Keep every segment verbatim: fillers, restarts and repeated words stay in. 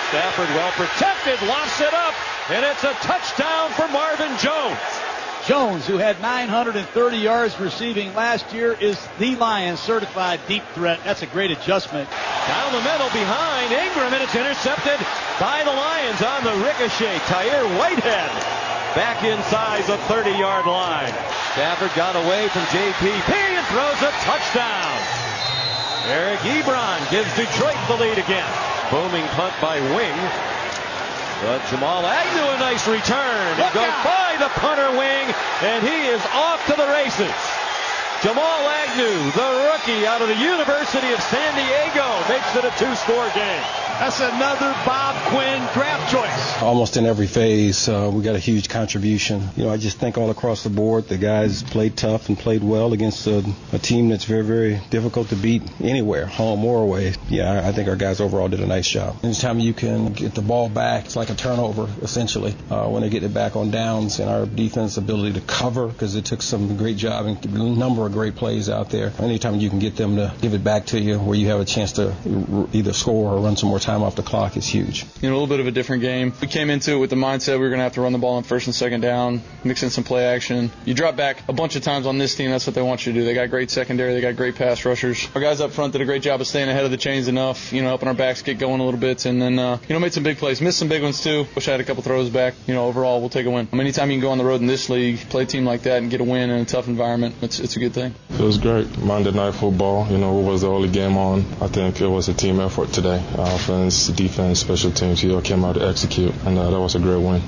Stafford well protected, lofts it up, and it's a touchdown for Marvin Jones. Jones, who had nine hundred thirty yards receiving last year, is the Lions certified deep threat. That's a great adjustment. Down the middle behind Ingram, and it's intercepted by the Lions on the ricochet. Tyre Whitehead back inside the thirty-yard line. Stafford got away from J P P and throws a touchdown. Eric Ebron gives Detroit the lead again. Booming punt by Wing. But Jamal Agnew, a nice return. It goes by the punter Wing, and he is off to the races. Jamal Agnew, the rookie out of the University of San Diego, makes it a two-score game. That's another Bob Quinn draft choice. Almost in every phase, uh, we got a huge contribution. You know, I just think all across the board, the guys played tough and played well against a, a team that's very, very difficult to beat anywhere, home or away. Yeah, I think our guys overall did a nice job. Anytime you can get the ball back, it's like a turnover, essentially, uh, when they get it back on downs, and our defense ability to cover, because it took some great job and a number of great plays out there. Anytime you can get them to give it back to you where you have a chance to either score or run some more time off the clock is huge. You know, a little bit of a different game. We came into it with the mindset we were going to have to run the ball on first and second down, mix in some play action. You drop back a bunch of times on this team, that's what they want you to do. They got great secondary, they got great pass rushers. Our guys up front did a great job of staying ahead of the chains enough, you know, helping our backs get going a little bit, and then, uh, you know, made some big plays. Missed some big ones too. Wish I had a couple throws back. You know, overall, we'll take a win. Anytime you can go on the road in this league, play a team like that and get a win in a tough environment, it's, it's a good thing. It was great. Monday Night Football, you know, it was the only game on. I think it was a team effort today. Offense, defense, special teams, you know, came out to execute, and uh, that was a great win.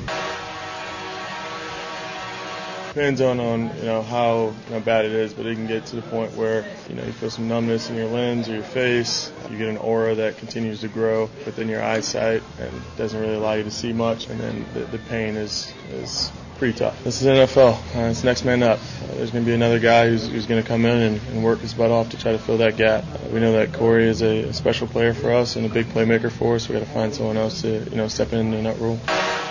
Depends on, on you know how you know, bad it is, but it can get to the point where you know you feel some numbness in your lens or your face. You get an aura that continues to grow within your eyesight and doesn't really allow you to see much, and then the, the pain is is pretty tough. This is N F L. Uh, it's next man up. Uh, there's going to be another guy who's, who's going to come in and, and work his butt off to try to fill that gap. Uh, we know that Corey is a, a special player for us and a big playmaker for us. We got to find someone else to you know step in in that role.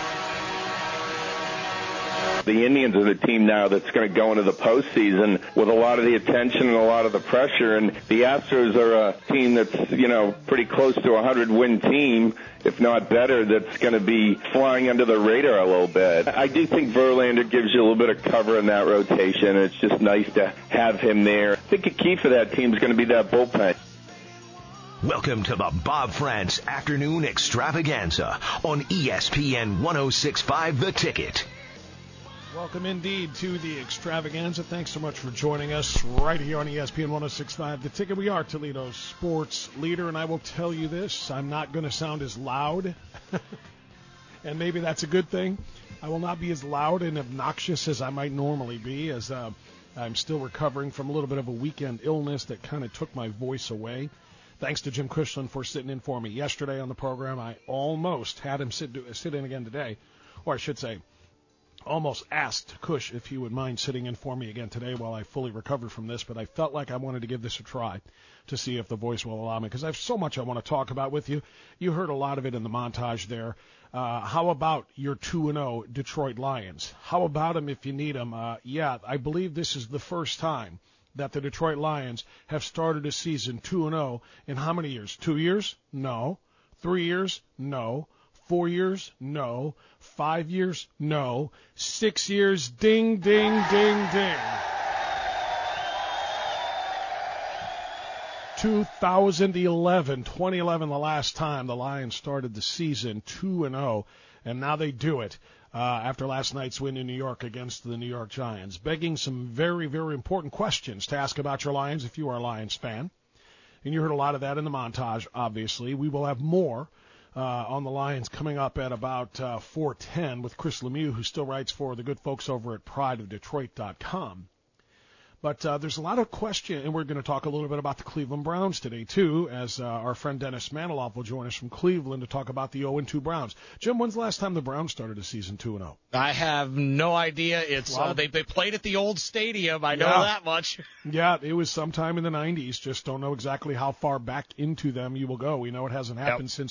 The Indians are the team now that's going to go into the postseason with a lot of the attention and a lot of the pressure, and the Astros are a team that's, you know, pretty close to a hundred-win team, if not better, that's going to be flying under the radar a little bit. I do think Verlander gives you a little bit of cover in that rotation. It's just nice to have him there. I think a key for that team is going to be that bullpen. Welcome to the Bob France Afternoon Extravaganza on E S P N one oh six point five The Ticket. Welcome indeed to the extravaganza. Thanks so much for joining us right here on E S P N one oh six point five The Ticket. We are Toledo's sports leader, and I will tell you this, I'm not going to sound as loud, and maybe that's a good thing. I will not be as loud and obnoxious as I might normally be, as uh, I'm still recovering from a little bit of a weekend illness that kind of took my voice away. Thanks to Jim Cushland for sitting in for me yesterday on the program. I almost had him sit, sit in again today, or I should say, almost asked Cush if he would mind sitting in for me again today while I fully recovered from this, but I felt like I wanted to give this a try to see if the voice will allow me, because I have so much I want to talk about with you. You heard a lot of it in the montage there. Uh, how about your two and oh Detroit Lions? How about them if you need them? Uh, yeah, I believe this is the first time that the Detroit Lions have started a season two and oh in how many years? Two years? No. Three years? No. Four years? No. Five years? No. Six years? Ding, ding, ding, ding. two thousand eleven, twenty eleven, the last time the Lions started the season two and oh, and now they do it uh, after last night's win in New York against the New York Giants, begging some very, very important questions to ask about your Lions if you are a Lions fan. And you heard a lot of that in the montage, obviously. We will have more Uh, on the Lions coming up at about uh, four ten with Chris Lemieux, who still writes for the good folks over at pride of detroit dot com. But uh, there's a lot of question, and we're going to talk a little bit about the Cleveland Browns today, too, as uh, our friend Dennis Maniloff will join us from Cleveland to talk about the oh and two Browns. Jim, when's the last time the Browns started a season two and oh? I have no idea. It's well, uh, they, they played at the old stadium. I know yeah. that much. Yeah, it was sometime in the nineties. Just don't know exactly how far back into them you will go. We know it hasn't happened yep. since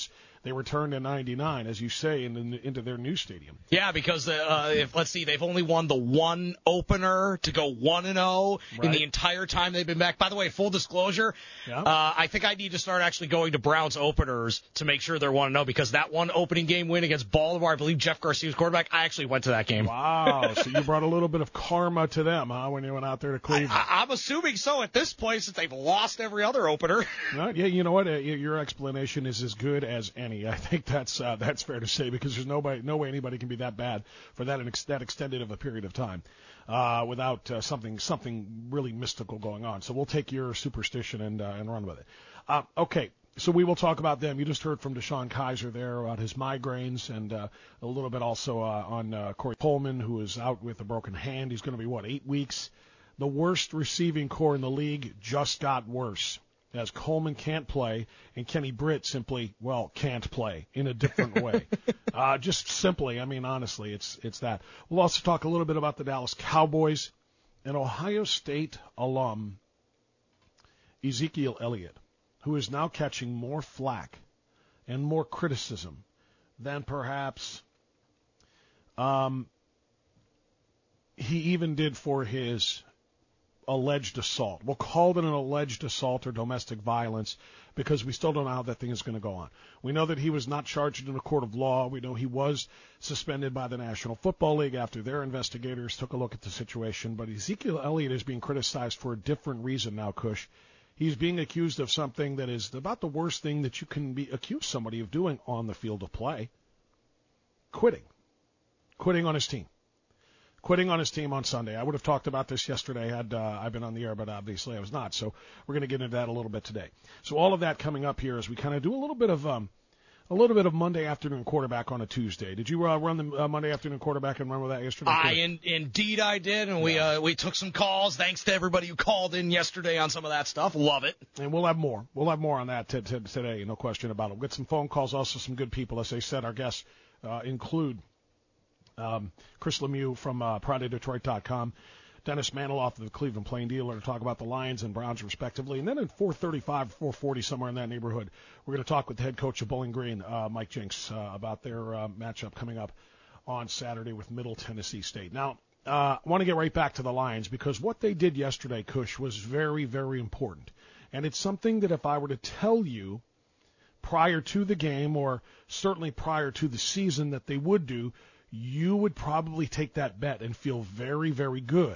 They returned in ninety-nine, as you say, in, in, into their new stadium. Yeah, because uh, if let's see, they've only won the one opener to go one and zero in the entire time they've been back. By the way, full disclosure, yeah. uh, I think I need to start actually going to Browns openers to make sure they're one and zero, because that one opening game win against Baltimore, I believe Jeff Garcia was quarterback. I actually went to that game. Wow, so you brought a little bit of karma to them, huh, when you went out there to Cleveland? I, I, I'm assuming so at this point, since they've lost every other opener. Well, yeah, you know what? Uh, your explanation is as good as any. I think that's uh, that's fair to say, because there's nobody, no way anybody can be that bad for that ex- that extended of a period of time uh, without uh, something something really mystical going on. So we'll take your superstition and uh, and run with it. Uh, okay. So we will talk about them. You just heard from Deshaun Kaiser there about his migraines, and uh, a little bit also uh, on uh, Corey Coleman, who is out with a broken hand. He's going to be, what, eight weeks? The worst receiving core in the league just got worse, as Coleman can't play, and Kenny Britt simply, well, can't play in a different way. uh, just simply, I mean, honestly, it's it's that. We'll also talk a little bit about the Dallas Cowboys. An Ohio State alum, Ezekiel Elliott, who is now catching more flack and more criticism than perhaps um, he even did for his alleged assault. We'll call it an alleged assault or domestic violence, because we still don't know how that thing is going to go on. We know that he was not charged in a court of law. We know he was suspended by the National Football League after their investigators took a look at the situation. But Ezekiel Elliott is being criticized for a different reason now, Cush. He's being accused of something that is about the worst thing that you can be accused somebody of doing on the field of play. Quitting. Quitting on his team. Quitting on his team on Sunday. I would have talked about this yesterday had uh, I been on the air, but obviously I was not. So we're going to get into that a little bit today. So all of that coming up here as we kind of do a little bit of um, a little bit of Monday afternoon quarterback on a Tuesday. Did you uh, run the uh, Monday afternoon quarterback and run with that yesterday? I in, indeed I did, and we yeah. uh, we took some calls. Thanks to everybody who called in yesterday on some of that stuff. Love it. And we'll have more. We'll have more on that t- t- today. No question about it. We'll get some phone calls. Also some good people. As I said, our guests uh, include um, Chris Lemieux from uh, Pride of Detroit dot com. Dennis Maniloff of the Cleveland Plain Dealer to talk about the Lions and Browns respectively. And then at four thirty-five, four forty, somewhere in that neighborhood, we're going to talk with the head coach of Bowling Green, uh, Mike Jinks, uh, about their uh, matchup coming up on Saturday with Middle Tennessee State. Now, uh, I want to get right back to the Lions, because what they did yesterday, Cush, was very, very important. And it's something that if I were to tell you prior to the game, or certainly prior to the season, that they would do, you would probably take that bet and feel very, very good.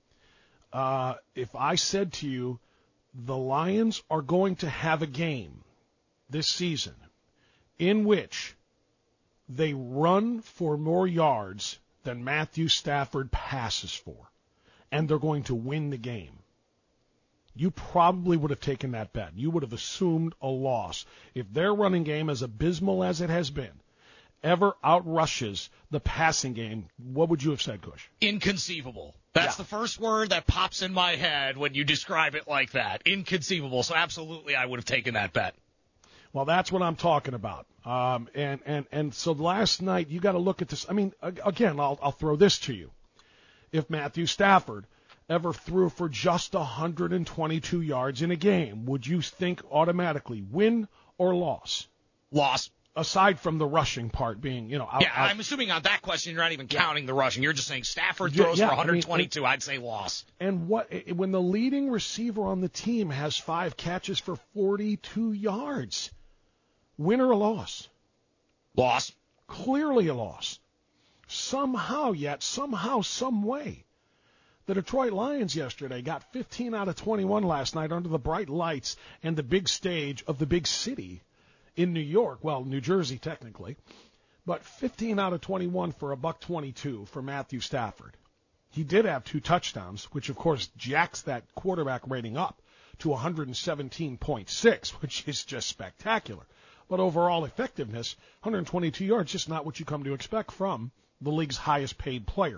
Uh, if I said to you, the Lions are going to have a game this season in which they run for more yards than Matthew Stafford passes for, and they're going to win the game, you probably would have taken that bet. You would have assumed a loss. If their running game, as abysmal as it has been, ever outrushes the passing game, what would you have said, Cush? Inconceivable. That's yeah. the first word that pops in my head when you describe it like that. Inconceivable. So absolutely I would have taken that bet. Well, that's what I'm talking about. Um, and, and, and so last night you got to look at this. I mean, again, I'll, I'll throw this to you. If Matthew Stafford ever threw for just one hundred twenty-two yards in a game, would you think automatically win or loss? Loss. Aside from the rushing part being, you know, out, yeah, out. I'm assuming on that question you're not even counting yeah. the rushing. You're just saying Stafford throws yeah, for one hundred twenty-two. I mean, I'd say loss. And what when the leading receiver on the team has five catches for forty-two yards, win or a loss? Loss. Clearly a loss. Somehow, yet somehow, some way, the Detroit Lions yesterday got fifteen out of twenty-one last night under the bright lights and the big stage of the big city in New York, well, New Jersey technically, but fifteen out of twenty-one for a buck twenty-two for Matthew Stafford. He did have two touchdowns, which of course jacks that quarterback rating up to one hundred seventeen point six, which is just spectacular. But overall effectiveness, one hundred twenty-two yards, just not what you come to expect from the league's highest paid player.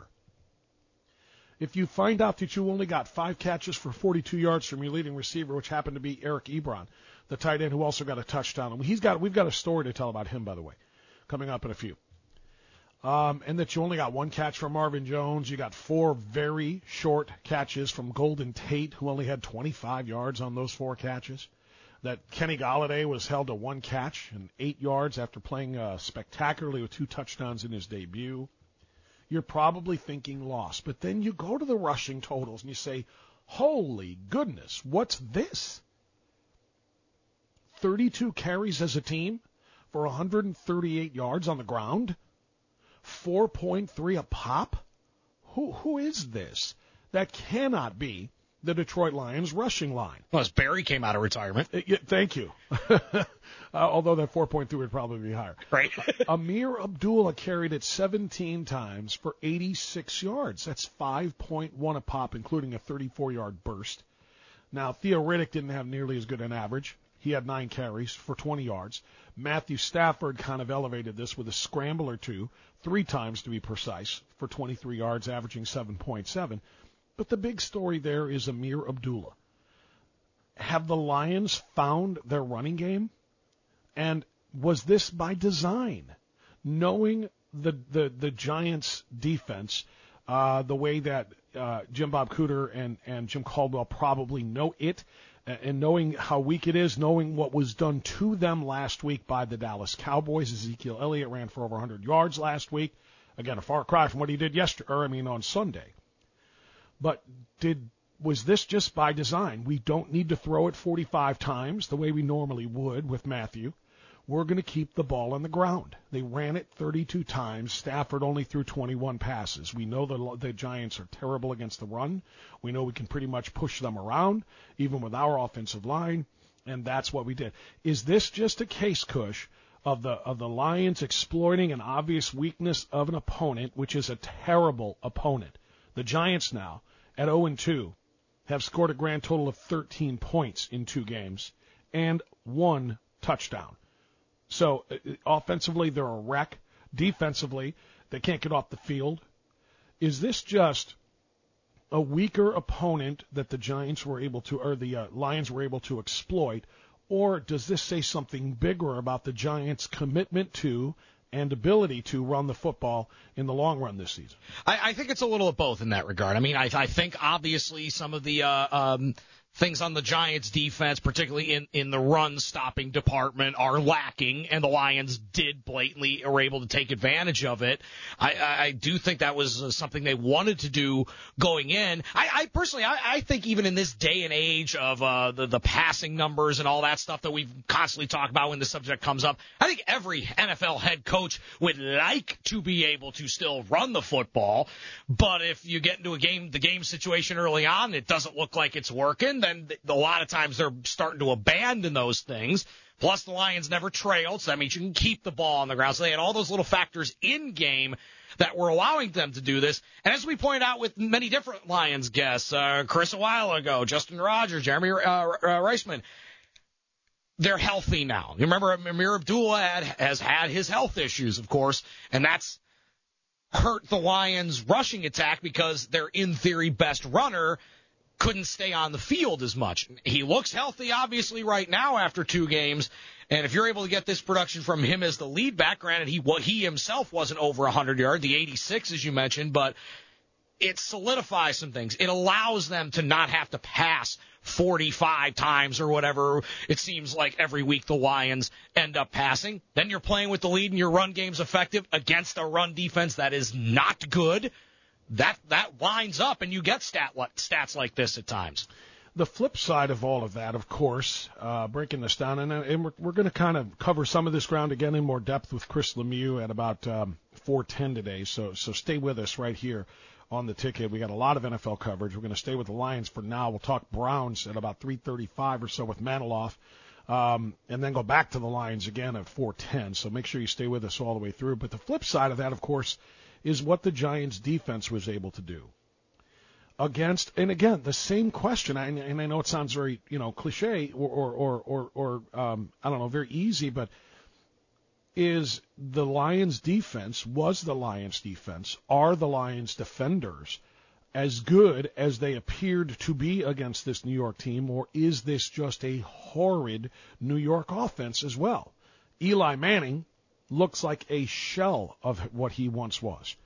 If you find out that you only got five catches for forty-two yards from your leading receiver, which happened to be Eric Ebron, the tight end who also got a touchdown, and he's got we've got a story to tell about him, by the way, coming up in a few. Um, and that you only got one catch from Marvin Jones, you got four very short catches from Golden Tate, who only had twenty-five yards on those four catches. that Kenny Golladay was held to one catch and eight yards after playing uh, spectacularly with two touchdowns in his debut, you're probably thinking loss. But then you go to the rushing totals and you say, holy goodness, what's this? thirty-two carries as a team for one hundred thirty-eight yards on the ground, four point three a pop. Who who is this? That cannot be the Detroit Lions rushing line. Well, as Barry came out of retirement. Uh, yeah, thank you. uh, although that four point three would probably be higher. Right. Amir Abdullah carried it seventeen times for eighty-six yards. That's five point one a pop, including a thirty-four-yard burst. Now, Theo Riddick didn't have nearly as good an average. He had nine carries for twenty yards. Matthew Stafford kind of elevated this with a scramble or two, three times to be precise, for twenty-three yards, averaging seven point seven. But the big story there is Amir Abdullah. Have the Lions found their running game? And was this by design? Knowing the the, the Giants' defense, uh, the way that uh, Jim Bob Cooter and, and Jim Caldwell probably know it, and knowing how weak it is, knowing what was done to them last week by the Dallas Cowboys. Ezekiel Elliott ran for over one hundred yards last week. Again, a far cry from what he did yesterday, or I mean on Sunday. But did was this just by design? We don't need to throw it forty-five times the way we normally would with Matthew. We're going to keep the ball on the ground. They ran it thirty-two times. Stafford only threw twenty-one passes. We know the, the Giants are terrible against the run. We know we can pretty much push them around, even with our offensive line, and that's what we did. Is this just a case, Cush, of the of the Lions exploiting an obvious weakness of an opponent, which is a terrible opponent? The Giants now, at oh and two, have scored a grand total of thirteen points in two games and one touchdown. So uh, offensively, they're a wreck. Defensively, they can't get off the field. Is this just a weaker opponent that the Giants were able to, or the uh, Lions were able to exploit, or does this say something bigger about the Giants' commitment to and ability to run the football in the long run this season? I, I think it's a little of both in that regard. I mean, I, I think obviously some of the uh, um, things on the Giants' defense, particularly in, in the run-stopping department, are lacking, and the Lions did blatantly are able to take advantage of it. I, I, I do think that was uh, something they wanted to do going in. I, I personally, I, I think even in this day and age of uh, the, the passing numbers and all that stuff that we've constantly talked about when the subject comes up, I think every N F L head coach would like to be able to still run the football, but if you get into a game, the game situation early on, it doesn't look like it's working, then a lot of times they're starting to abandon those things. Plus, the Lions never trailed, so that means you can keep the ball on the ground. So they had all those little factors in game that were allowing them to do this. And as we pointed out with many different Lions guests, uh, Chris a while ago, Justin Rogers, Jeremy uh, uh, Reisman, they're healthy now. You remember Amir Abdullah had, has had his health issues, of course, and that's hurt the Lions' rushing attack because their, in theory, best runner couldn't stay on the field as much. He looks healthy, obviously, right now after two games, and if you're able to get this production from him as the lead back, granted, he, well, he himself wasn't over one hundred yards, the eighty-six, as you mentioned, but it solidifies some things. It allows them to not have to pass forty-five times or whatever it seems like every week the Lions end up passing. Then you're playing with the lead and your run game's effective against a run defense that is not good. That that lines up, and you get stat stats like this at times. The flip side of all of that, of course, uh, breaking this down, and, and we're, we're going to kind of cover some of this ground again in more depth with Chris Lemieux at about um, four ten today, so so stay with us right here on the ticket. We got a lot of N F L coverage. We're going to stay with the Lions for now. We'll talk Browns at about three thirty-five or so with Maniloff, um, and then go back to the Lions again at four ten, so make sure you stay with us all the way through. But the flip side of that, of course, is what the Giants' defense was able to do against, and again, the same question, and, and I know it sounds very, you know, cliche or, or, or, or, or um, I don't know, very easy, but is the Lions' defense, was the Lions' defense, are the Lions' defenders as good as they appeared to be against this New York team, or is this just a horrid New York offense as well? Eli Manning looks like a shell of what he once was.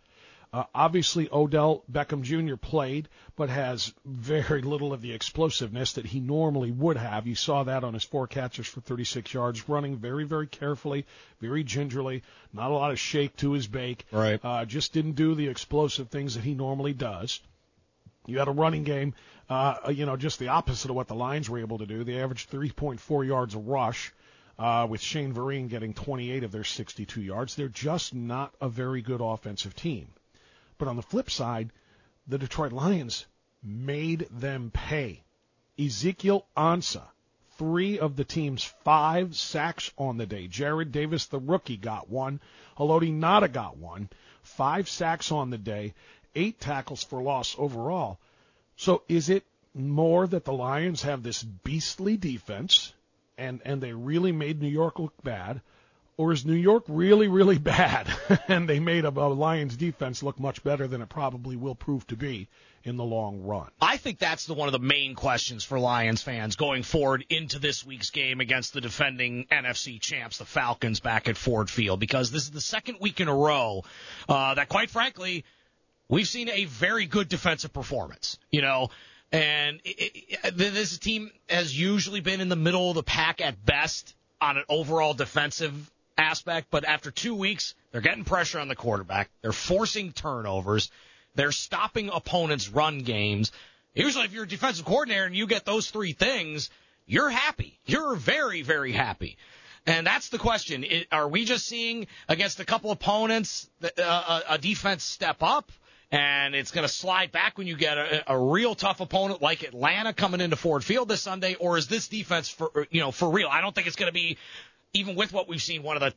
Uh, obviously, Odell Beckham Junior played, but has very little of the explosiveness that he normally would have. You saw that on his four catches for thirty-six yards, running very, very carefully, very gingerly, not a lot of shake to his bake. Right. Uh, just didn't do the explosive things that he normally does. You had a running game, uh, you know, just the opposite of what the Lions were able to do. They averaged three point four yards a rush. Uh, with Shane Vereen getting twenty-eight of their sixty-two yards. They're just not a very good offensive team. But on the flip side, the Detroit Lions made them pay. Ezekiel Ansah, three of the team's five sacks on the day. Jared Davis, the rookie, got one. Haloti Ngata got one. Five sacks on the day, eight tackles for loss overall. So is it more that the Lions have this beastly defense and, and they really made New York look bad? Or is New York really, really bad, and they made a, a Lions defense look much better than it probably will prove to be in the long run? I think that's the, one of the main questions for Lions fans going forward into this week's game against the defending N F C champs, the Falcons, back at Ford Field, because this is the second week in a row uh, that, quite frankly, we've seen a very good defensive performance. You know, and it, it, this team has usually been in the middle of the pack at best on an overall defensive aspect, but after two weeks, they're getting pressure on the quarterback. They're forcing turnovers. They're stopping opponents' run games. Usually, if you're a defensive coordinator and you get those three things, you're happy. You're very, very happy. And that's the question. It, are we just seeing against a couple opponents uh, a, a defense step up, and it's going to slide back when you get a, a real tough opponent like Atlanta coming into Ford Field this Sunday, or is this defense for you know for real? I don't think it's going to be, even with what we've seen, one of the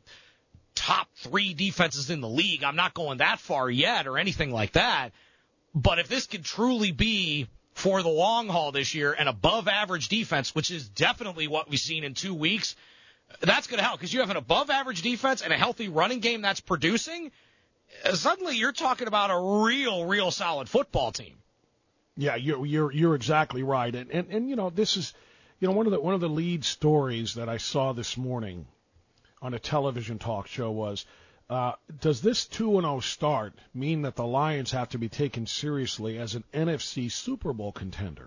top three defenses in the league. I'm not going that far yet or anything like that. But if this could truly be for the long haul this year an above-average defense, which is definitely what we've seen in two weeks, that's going to help, because you have an above-average defense and a healthy running game that's producing. Suddenly you're talking about a real, real solid football team. Yeah, you're you're you're exactly right. And and, and you know, this is You know, one of the one of the lead stories that I saw this morning on a television talk show was, uh, does this two and oh start mean that the Lions have to be taken seriously as an N F C Super Bowl contender?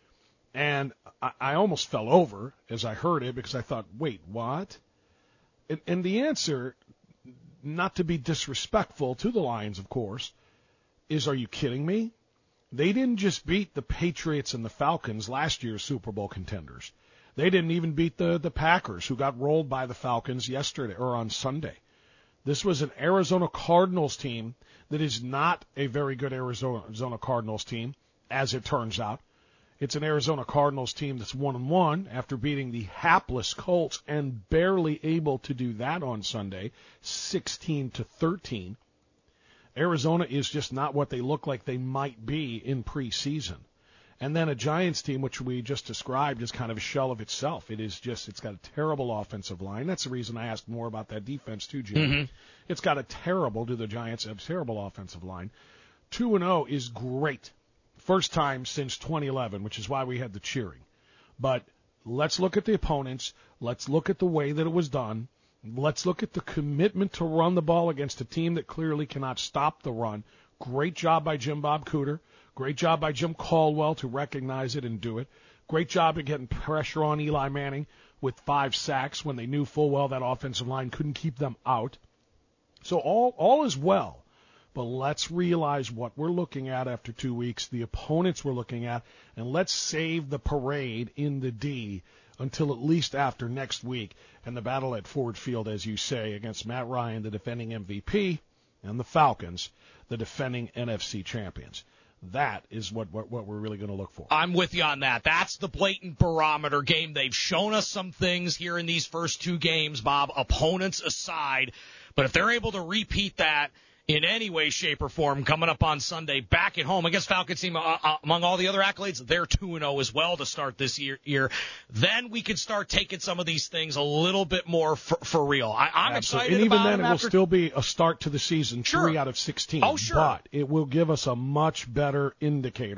And I, I almost fell over as I heard it, because I thought, wait, what? And, and the answer, not to be disrespectful to the Lions, of course, is, are you kidding me? They didn't just beat the Patriots and the Falcons, last year's Super Bowl contenders. They didn't even beat the, the Packers, who got rolled by the Falcons yesterday or on Sunday. This was an Arizona Cardinals team that is not a very good Arizona, Arizona Cardinals team, as it turns out. It's an Arizona Cardinals team that's one and one after beating the hapless Colts, and barely able to do that on Sunday, sixteen to thirteen. Arizona is just not what they look like they might be in preseason. And then a Giants team, which we just described, is kind of a shell of itself. It is just, it's got a terrible offensive line. That's the reason I asked more about that defense too, Jim. Mm-hmm. It's got a terrible, do the Giants have a terrible offensive line. two and oh is great. First time since twenty eleven, which is why we had the cheering. But let's look at the opponents. Let's look at the way that it was done. Let's look at the commitment to run the ball against a team that clearly cannot stop the run. Great job by Jim Bob Cooter. Great job by Jim Caldwell to recognize it and do it. Great job of getting pressure on Eli Manning with five sacks when they knew full well that offensive line couldn't keep them out. So all all is well. But let's realize what we're looking at after two weeks, the opponents we're looking at, and let's save the parade in the D until at least after next week and the battle at Ford Field, as you say, against Matt Ryan, the defending M V P, and the Falcons, the defending N F C champions. That is what, what, what we're really going to look for. I'm with you on that. That's the blatant barometer game. They've shown us some things here in these first two games, Bob, opponents aside. But if they're able to repeat that in any way, shape, or form coming up on Sunday back at home against Falcons team, uh, uh, among all the other accolades, they're two and oh as well to start this year, year. Then we can start taking some of these things a little bit more for, for real. I, I'm Absolutely. excited and about even then, it after... will still be a start to the season, sure. three out of sixteen. Oh, sure. But it will give us a much better indicator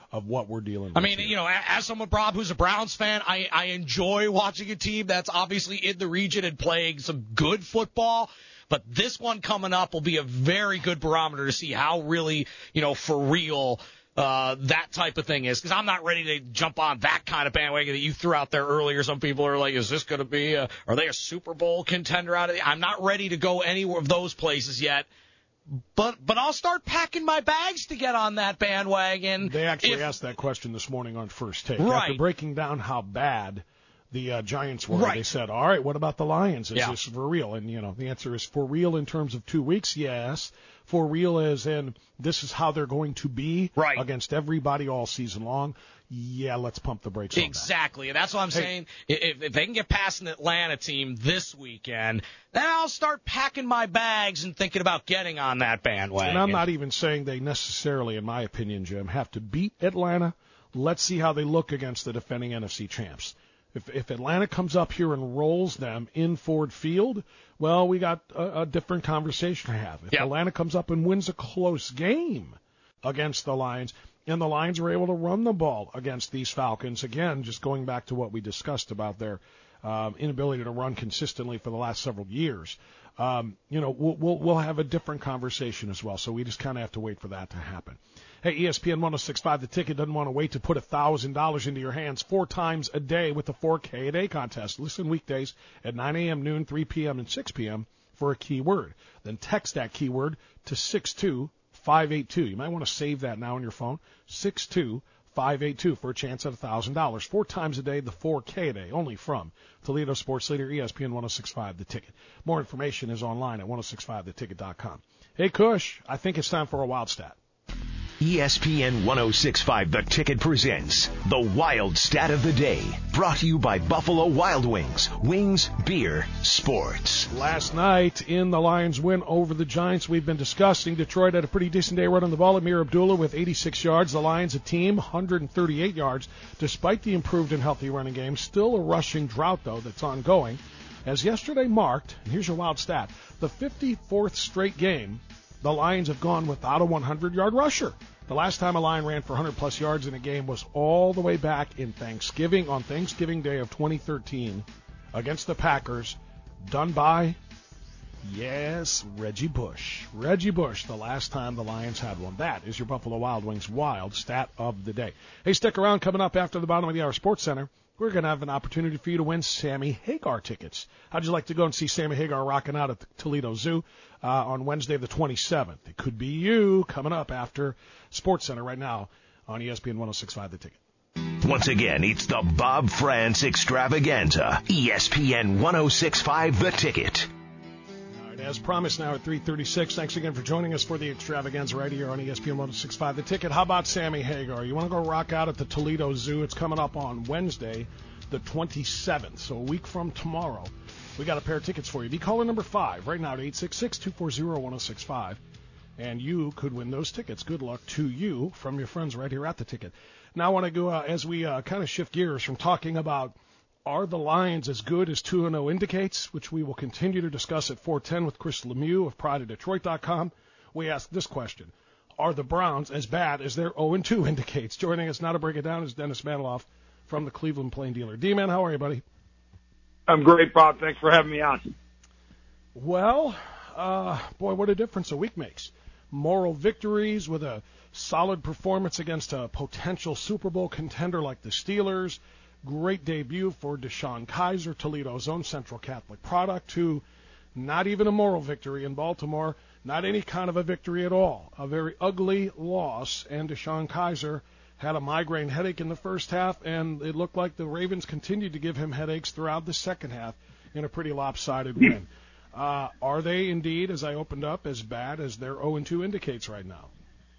of what we're dealing with. I mean, here. you know, as someone, Rob, who's a Browns fan, I, I enjoy watching a team that's obviously in the region and playing some good football. But this one coming up will be a very good barometer to see how really, you know, for real uh, that type of thing is. Because I'm not ready to jump on that kind of bandwagon that you threw out there earlier. Some people are like, is this going to be, a, are they a Super Bowl contender out of the, I'm not ready to go any of those places yet. But but I'll start packing my bags to get on that bandwagon. They actually if, asked that question this morning on First Take. Right. After breaking down how bad the uh, Giants were, right. they said, all right, what about the Lions? Is yeah. this for real? And, you know, the answer is for real in terms of two weeks, yes. For real as in this is how they're going to be right. against everybody all season long. Yeah, let's pump the brakes on that. Exactly. And that's what I'm hey. saying. If, if they can get past an Atlanta team this weekend, then I'll start packing my bags and thinking about getting on that bandwagon. And I'm not even saying they necessarily, in my opinion, Jim, have to beat Atlanta. Let's see how they look against the defending N F C champs. If, if Atlanta comes up here and rolls them in Ford Field, well, we got a, a different conversation to have. If yep. Atlanta comes up and wins a close game against the Lions, and the Lions are able to run the ball against these Falcons, again, just going back to what we discussed about their um, inability to run consistently for the last several years, um, you know, we'll, we'll, we'll have a different conversation as well. So we just kind of have to wait for that to happen. Hey, E S P N one oh six point five, The Ticket doesn't want to wait to put one thousand dollars into your hands four times a day with the four K a day contest. Listen weekdays at nine a.m., noon, three p.m., and six p.m. for a keyword. Then text that keyword to six two five eight two. You might want to save that now on your phone, six two five eight two, for a chance at one thousand dollars. Four times a day, the four K a day, only from Toledo Sports Leader, E S P N one oh six point five, The Ticket. More information is online at ten sixty-five the ticket dot com. Hey, Kush, I think it's time for a wild stat. E S P N ten sixty-five The Ticket presents the Wild Stat of the Day, brought to you by Buffalo Wild Wings. Wings, beer, sports. Last night in the Lions win over the Giants, we've been discussing Detroit had a pretty decent day running the ball. Amir Abdullah with eighty-six yards. The Lions, a team, one hundred thirty-eight yards, despite the improved and healthy running game. Still a rushing drought, though, that's ongoing. As yesterday marked, and here's your wild stat, the fifty-fourth straight game the Lions have gone without a hundred-yard rusher. The last time a Lion ran for one hundred plus yards in a game was all the way back in Thanksgiving, on Thanksgiving Day of twenty thirteen, against the Packers, done by, yes, Reggie Bush. Reggie Bush, the last time the Lions had one. That is your Buffalo Wild Wings wild stat of the day. Hey, stick around. Coming up after the bottom of the hour, Sports Center, we're going to have an opportunity for you to win Sammy Hagar tickets. How'd you like to go and see Sammy Hagar rocking out at the Toledo Zoo uh, on Wednesday the twenty-seventh? It could be you coming up after Sports Center right now on E S P N ten sixty-five The Ticket. Once again, it's the Bob France Extravaganza. E S P N ten sixty-five The Ticket. All right, as promised now at three thirty-six, thanks again for joining us for the Extravaganza right here on E S P N ten sixty-five The Ticket. How about Sammy Hagar? You want to go rock out at the Toledo Zoo? It's coming up on Wednesday the twenty-seventh, so a week from tomorrow. We got a pair of tickets for you. Be caller number five right now at eight six six, two four zero, ten sixty-five. And you could win those tickets. Good luck to you from your friends right here at the Ticket. Now I want to go uh, as we uh, kind of shift gears from talking about are the Lions as good as two and oh indicates, which we will continue to discuss at four ten with Chris Lemieux of Pride of Detroit dot com. We ask this question. Are the Browns as bad as their oh and two indicates? Joining us now to break it down is Dennis Maniloff from the Cleveland Plain Dealer. D-Man, how are you, buddy? I'm great, Bob. Thanks for having me on. Well, uh, boy, what a difference a week makes. Moral victories with a solid performance against a potential Super Bowl contender like the Steelers. Great debut for Deshaun Kaiser, Toledo's own Central Catholic product, who not even a moral victory in Baltimore, not any kind of a victory at all. A very ugly loss, and Deshaun Kaiser had a migraine headache in the first half, and it looked like the Ravens continued to give him headaches throughout the second half in a pretty lopsided win. Uh, are they indeed, as I opened up, as bad as their oh and two indicates right now?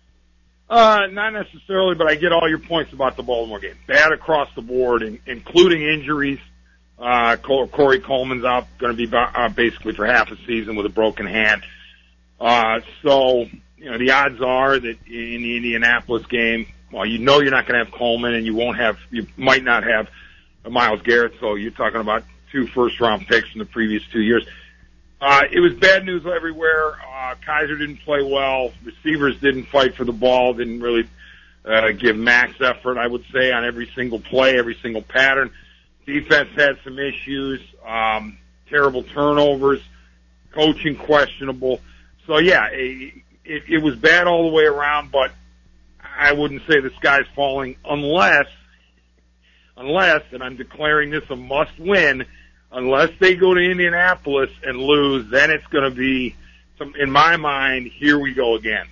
Uh, not necessarily, but I get all your points about the Baltimore game. Bad across the board, in, including injuries. Uh, Corey Coleman's out, going to be uh, basically for half a season with a broken hand. Uh, so, you know, the odds are that in the Indianapolis game, well, you know you're not going to have Coleman, and you won't have, you might not have Myles Garrett. So you're talking about two first-round picks in the previous two years. Uh, it was bad news everywhere. Uh, Kaiser didn't play well. Receivers didn't fight for the ball, didn't really uh, give max effort, I would say, on every single play, every single pattern. Defense had some issues, um, terrible turnovers, coaching questionable. So, yeah, it, it, it was bad all the way around, but I wouldn't say the sky's falling unless, unless, and I'm declaring this a must-win, unless they go to Indianapolis and lose, then it's going to be, some, in my mind, here we go again.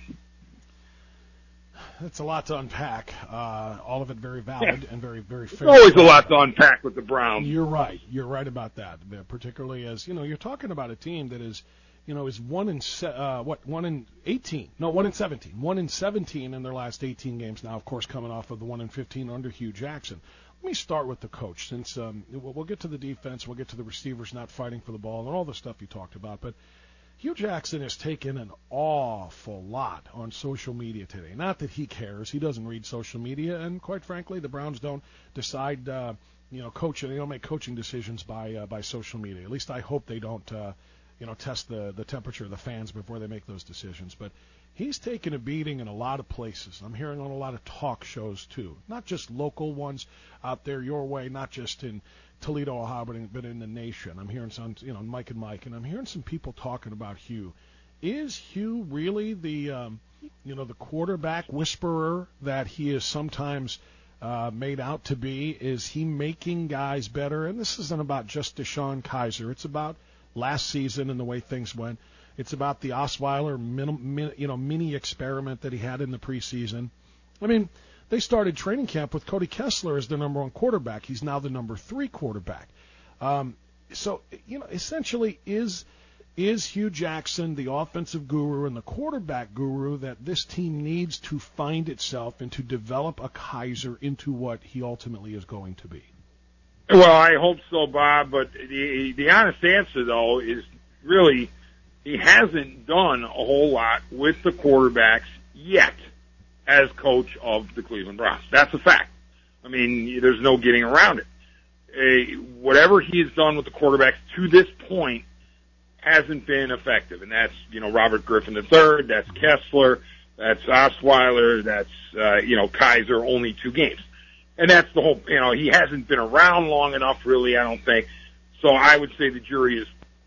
That's a lot to unpack. Uh, all of it very valid and very, very fair. There's always a lot to unpack with the Browns. You're right. You're right about that. Particularly as, you know, you're talking about a team that is, you know, is one in se- uh, what one in eighteen? No, one in seventeen. One in seventeen in their last eighteen games. Now, of course, coming off of the one in fifteen under Hugh Jackson. Let me start with the coach, since um, we'll get to the defense, we'll get to the receivers not fighting for the ball, and all the stuff you talked about. But Hugh Jackson has taken an awful lot on social media today. Not that he cares. He doesn't read social media, and quite frankly, the Browns don't decide, uh, you know, coaching. They don't make coaching decisions by uh, by social media. At least I hope they don't, uh, you know, test the, the temperature of the fans before they make those decisions. But he's taken a beating in a lot of places. I'm hearing on a lot of talk shows, too. Not just local ones out there your way, not just in Toledo, Ohio, but in, but in the nation. I'm hearing some, you know, Mike and Mike, and I'm hearing some people talking about Hugh. Is Hugh really the, um, you know, the quarterback whisperer that he is sometimes uh, made out to be? Is he making guys better? And this isn't about just Deshaun Kaiser. It's about last season and the way things went. It's about the Osweiler, min, min, you know, mini experiment that he had in the preseason. I mean, they started training camp with Cody Kessler as their number one quarterback. He's now the number three quarterback. Um, so, you know, essentially, is is Hugh Jackson the offensive guru and the quarterback guru that this team needs to find itself and to develop a Kaiser into what he ultimately is going to be? Well, I hope so, Bob. But the the honest answer, though, is really he hasn't done a whole lot with the quarterbacks yet as coach of the Cleveland Browns. That's a fact. I mean, there's no getting around it. Uh, whatever he's done with the quarterbacks to this point hasn't been effective, and that's, you know, Robert Griffin the third, that's Kessler, that's Osweiler, that's, uh, you know, Kaiser, only two games. And that's the whole, you know, he hasn't been around long enough, really, I don't think. So I would say the jury is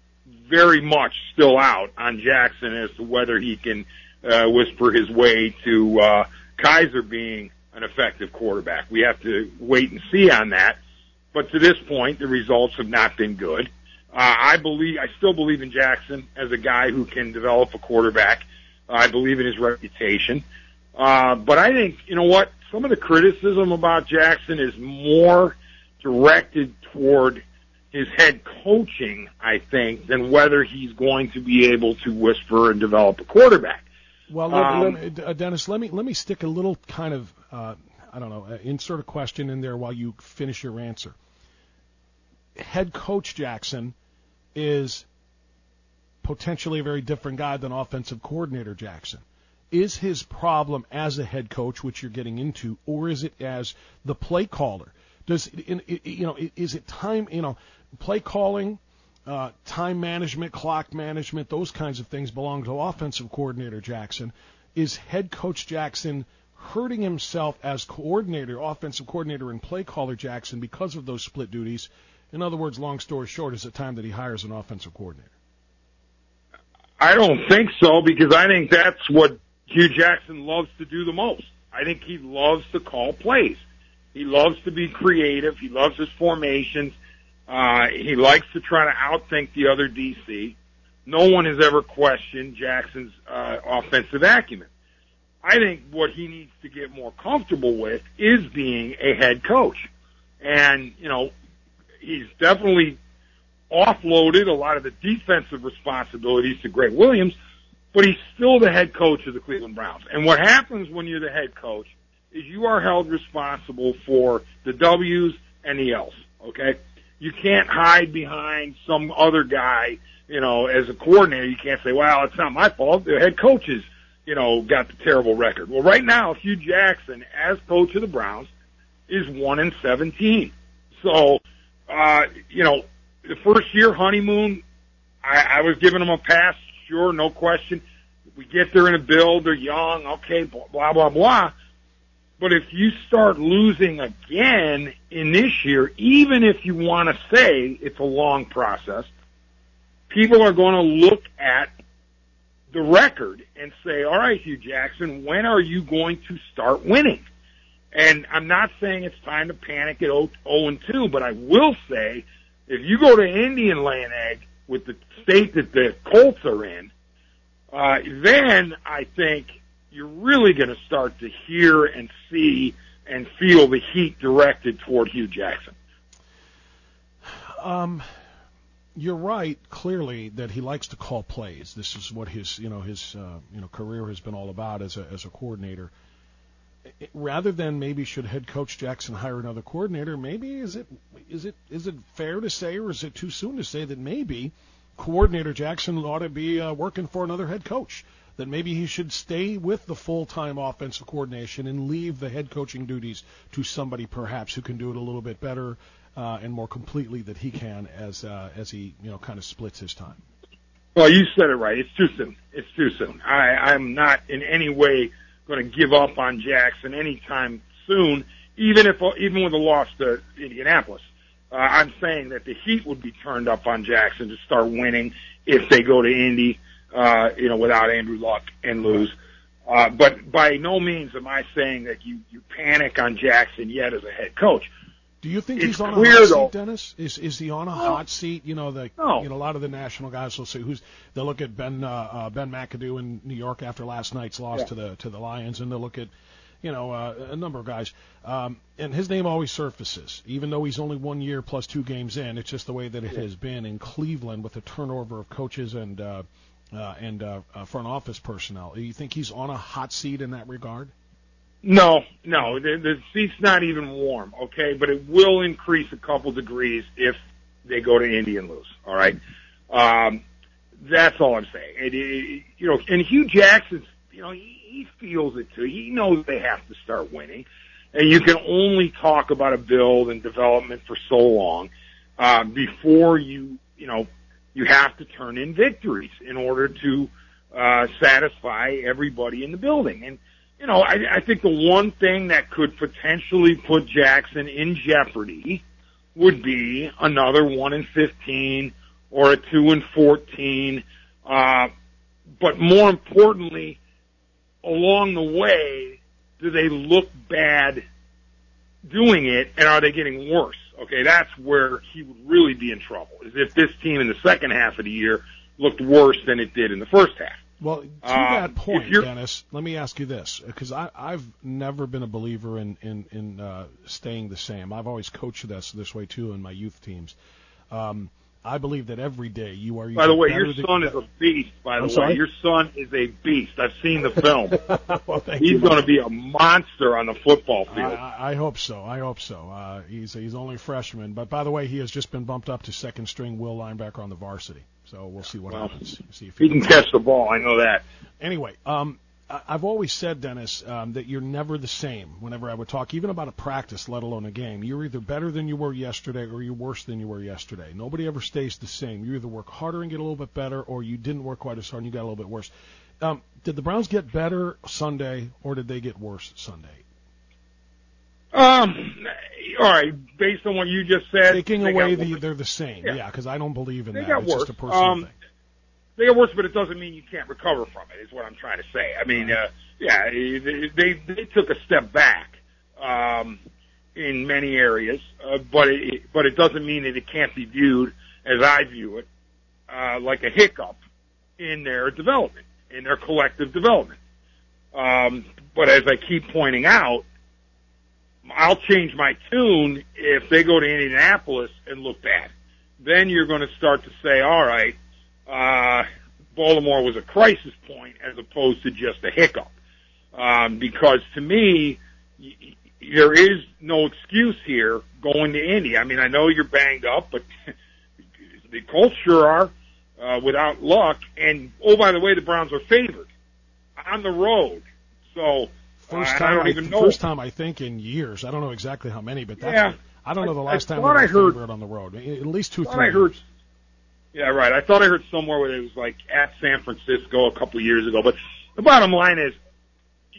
very much still out on Jackson as to whether he can uh, whisper his way to uh, Kaiser being an effective quarterback. We have to wait and see on that. But to this point, the results have not been good. Uh, I believe, I still believe in Jackson as a guy who can develop a quarterback. Uh, I believe in his reputation. Uh, but I think, you know what, some of the criticism about Jackson is more directed toward his head coaching, I think, than whether he's going to be able to whisper and develop a quarterback. Well, let, um, let me, uh, Dennis, let me let me stick a little kind of, uh, I don't know, uh, insert a question in there while you finish your answer. Head coach Jackson is potentially a very different guy than offensive coordinator Jackson. Is his problem as a head coach, which you're getting into, or is it as the play caller? Does in, you know? Is it time? You know, play calling, uh, time management, clock management, those kinds of things belong to offensive coordinator Jackson. Is head coach Jackson hurting himself as coordinator, offensive coordinator, and play caller Jackson because of those split duties? In other words, long story short, is it time that he hires an offensive coordinator? I don't think so, because I think that's what Hugh Jackson loves to do the most. I think he loves to call plays. He loves to be creative. He loves his formations. Uh, he likes to try to outthink the other D C. No one has ever questioned Jackson's uh, offensive acumen. I think what he needs to get more comfortable with is being a head coach. And, you know, he's definitely offloaded a lot of the defensive responsibilities to Greg Williams, but he's still the head coach of the Cleveland Browns. And what happens when you're the head coach is you are held responsible for the W's and the L's, okay? You can't hide behind some other guy, you know, as a coordinator. You can't say, well, it's not my fault. The head coach is, you know, got the terrible record. Well, right now, Hugh Jackson, as coach of the Browns, is one and seventeen. So, uh, you know, the first year honeymoon, I, I was giving them a pass, sure, no question. We get there in a build, they're young, okay, blah, blah, blah. But if you start losing again in this year, even if you want to say it's a long process, people are going to look at the record and say, all right, Hugh Jackson, when are you going to start winning? And I'm not saying it's time to panic at oh and two, but I will say if you go to Indy and lay an egg with the state that the Colts are in, uh, then I think you're really going to start to hear and see and feel the heat directed toward Hugh Jackson. Um, you're right, clearly, that he likes to call plays. This is what his, you know, his, uh, you know, career has been all about as a as a coordinator. It, rather than maybe should head coach Jackson hire another coordinator, maybe is it is it is it fair to say, or is it too soon to say that maybe coordinator Jackson ought to be uh, working for another head coach? That maybe he should stay with the full-time offensive coordination and leave the head coaching duties to somebody perhaps who can do it a little bit better uh, and more completely than he can as uh, as he you know kind of splits his time. Well, you said it right. It's too soon. It's too soon. I, I'm not in any way going to give up on Jackson anytime soon, even if even with a loss to Indianapolis. Uh, I'm saying that the heat would be turned up on Jackson to start winning if they go to Indy. Uh, you know, without Andrew Luck and lose. Uh, but by no means am I saying that you, you panic on Jackson yet as a head coach. Do you think it's he's on a clear, hot though, seat, Dennis? Is is he on a no. hot seat? You know, the no. you know a lot of the national guys will say who's they'll look at Ben uh, uh, Ben McAdoo in New York after last night's loss yeah. to the to the Lions, and they'll look at you know uh, a number of guys, um, and his name always surfaces, even though he's only one year plus two games in. It's just the way that it yeah. has been in Cleveland with the turnover of coaches and. Uh, Uh, and uh, uh, front office personnel. Do you think he's on a hot seat in that regard? No, no. The, the seat's not even warm, okay? But it will increase a couple degrees if they go to Indy and lose, all right? Um, that's all I'm saying. It, it, you know, and Hugh Jackson's, you know, he, he feels it too. He knows they have to start winning. And you can only talk about a build and development for so long uh, before you, you know, you have to turn in victories in order to uh, satisfy everybody in the building. And, you know, I, I think the one thing that could potentially put Jackson in jeopardy would be another one and fifteen or a two and fourteen. Uh, but more importantly, along the way, do they look bad doing it, and are they getting worse? Okay, that's where he would really be in trouble, is if this team in the second half of the year looked worse than it did in the first half. Well, to um, that point, Dennis, let me ask you this, because I've never been a believer in, in, in uh, staying the same. I've always coached this this way, too, in my youth teams. Um, I believe that every day you are. By the way, your than, son is a beast. By the I'm way, sorry? your son is a beast. I've seen the film. Well, thank he's you, going to be a monster on the football field. I, I hope so. I hope so. Uh, he's he's only a freshman, but by the way, he has just been bumped up to second string will linebacker on the varsity. So we'll see what well, happens. See if he, he can catch the ball. I know that. Anyway, um, I've always said, Dennis, um, that you're never the same whenever I would talk, even about a practice, let alone a game. You're either better than you were yesterday or you're worse than you were yesterday. Nobody ever stays the same. You either work harder and get a little bit better, or you didn't work quite as hard and you got a little bit worse. Um, did the Browns get better Sunday, or did they get worse Sunday? Um, all right, based on what you just said. Taking away the, they're the same, yeah, because yeah, I don't believe in they that. Got it's worse. just a personal um, thing. They get worse, but it doesn't mean you can't recover from it, is what I'm trying to say. I mean, uh, yeah, they, they, they took a step back um, in many areas, uh, but, it, but it doesn't mean that it can't be viewed, as I view it, uh, like a hiccup in their development, in their collective development. Um, but as I keep pointing out, I'll change my tune if they go to Indianapolis and look bad. Then you're going to start to say, all right, uh, Baltimore was a crisis point as opposed to just a hiccup. Um, because to me, y- there is no excuse here going to Indy. I mean, I know you're banged up, but the Colts sure are, uh, without luck. And, oh, by the way, the Browns are favored on the road. So, First uh, time, I don't I, even know. First time, I think, in years. I don't know exactly how many, but that's, yeah, I don't know the last I, I time we were I heard, favored on the road. At least two, I three I heard, years. Yeah, right. I thought I heard somewhere where it was like at San Francisco a couple of years ago. But the bottom line is,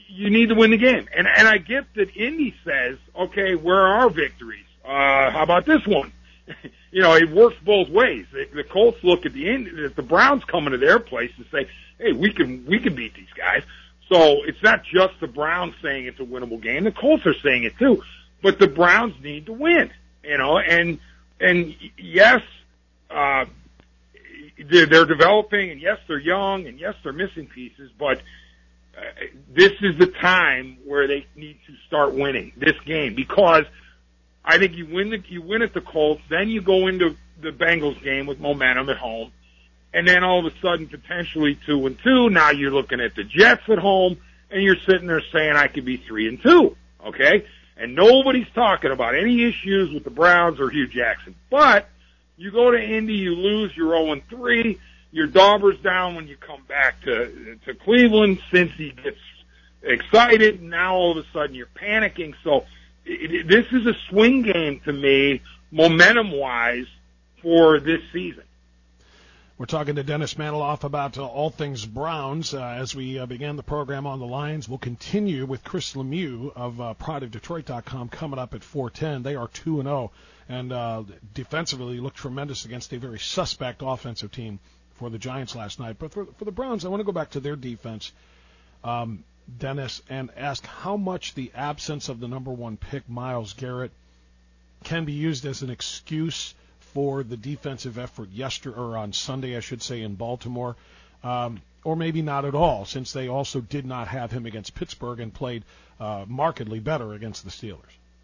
you need to win the game. And and I get that Indy says, okay, where are our victories? Uh, how about this one? You know, it works both ways. The, the Colts look at the at the Browns coming to their place and say, hey, we can we can beat these guys. So it's not just the Browns saying it's a winnable game. The Colts are saying it too. But the Browns need to win. You know, and and yes, uh, they're, they're developing, and yes, they're young, and yes, they're missing pieces, but uh, this is the time where they need to start winning this game, because I think you win the, you win at the Colts, then you go into the Bengals game with momentum at home, and then all of a sudden potentially two and two. Now you're looking at the Jets at home, and you're sitting there saying I could be three and two, okay? And nobody's talking about any issues with the Browns or Hugh Jackson. But you go to Indy, you lose, you're oh and three, your dauber's down when you come back to to Cleveland. Cincy gets excited, and now all of a sudden you're panicking. So it, it, this is a swing game to me, momentum-wise, for this season. We're talking to Dennis Mantleoff about uh, all things Browns. Uh, as we uh, began the program on the Lions, we'll continue with Chris Lemieux of uh, pride of Detroit dot com coming up at four ten. They are two and oh, and uh, defensively looked tremendous against a very suspect offensive team for the Giants last night. But for, for the Browns, I want to go back to their defense, um, Dennis, and ask how much the absence of the number one pick, Myles Garrett, can be used as an excuse for the defensive effort yesterday, or on Sunday, I should say, in Baltimore, um, or maybe not at all, since they also did not have him against Pittsburgh and played uh, markedly better against the Steelers.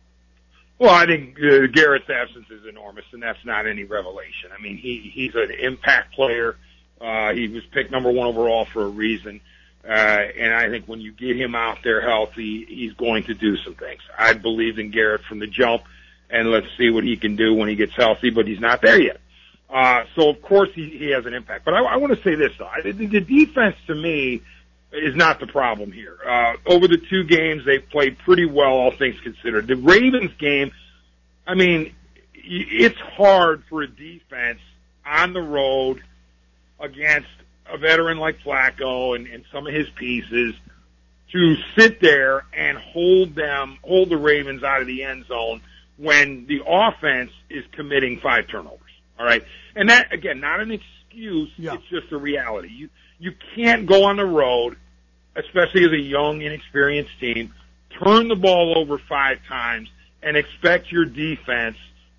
Well, I think uh, Garrett's absence is enormous, and that's not any revelation. I mean, he he's an impact player. Uh, he was picked number one overall for a reason, uh, and I think when you get him out there healthy, he's going to do some things. I believed in Garrett from the jump. And let's see what he can do when he gets healthy, but he's not there yet. Uh, so of course he, he has an impact. But I, I want to say this, though. The, the defense, to me, is not the problem here. Uh, over the two games, they've played pretty well, all things considered. The Ravens game, I mean, it's hard for a defense on the road against a veteran like Flacco and, and some of his pieces to sit there and hold them, hold the Ravens out of the end zone when the offense is committing five turnovers. All right. And that, again, not an excuse. Yeah. It's just a reality. You, you can't go on the road, especially as a young, inexperienced team, turn the ball over five times and expect your defense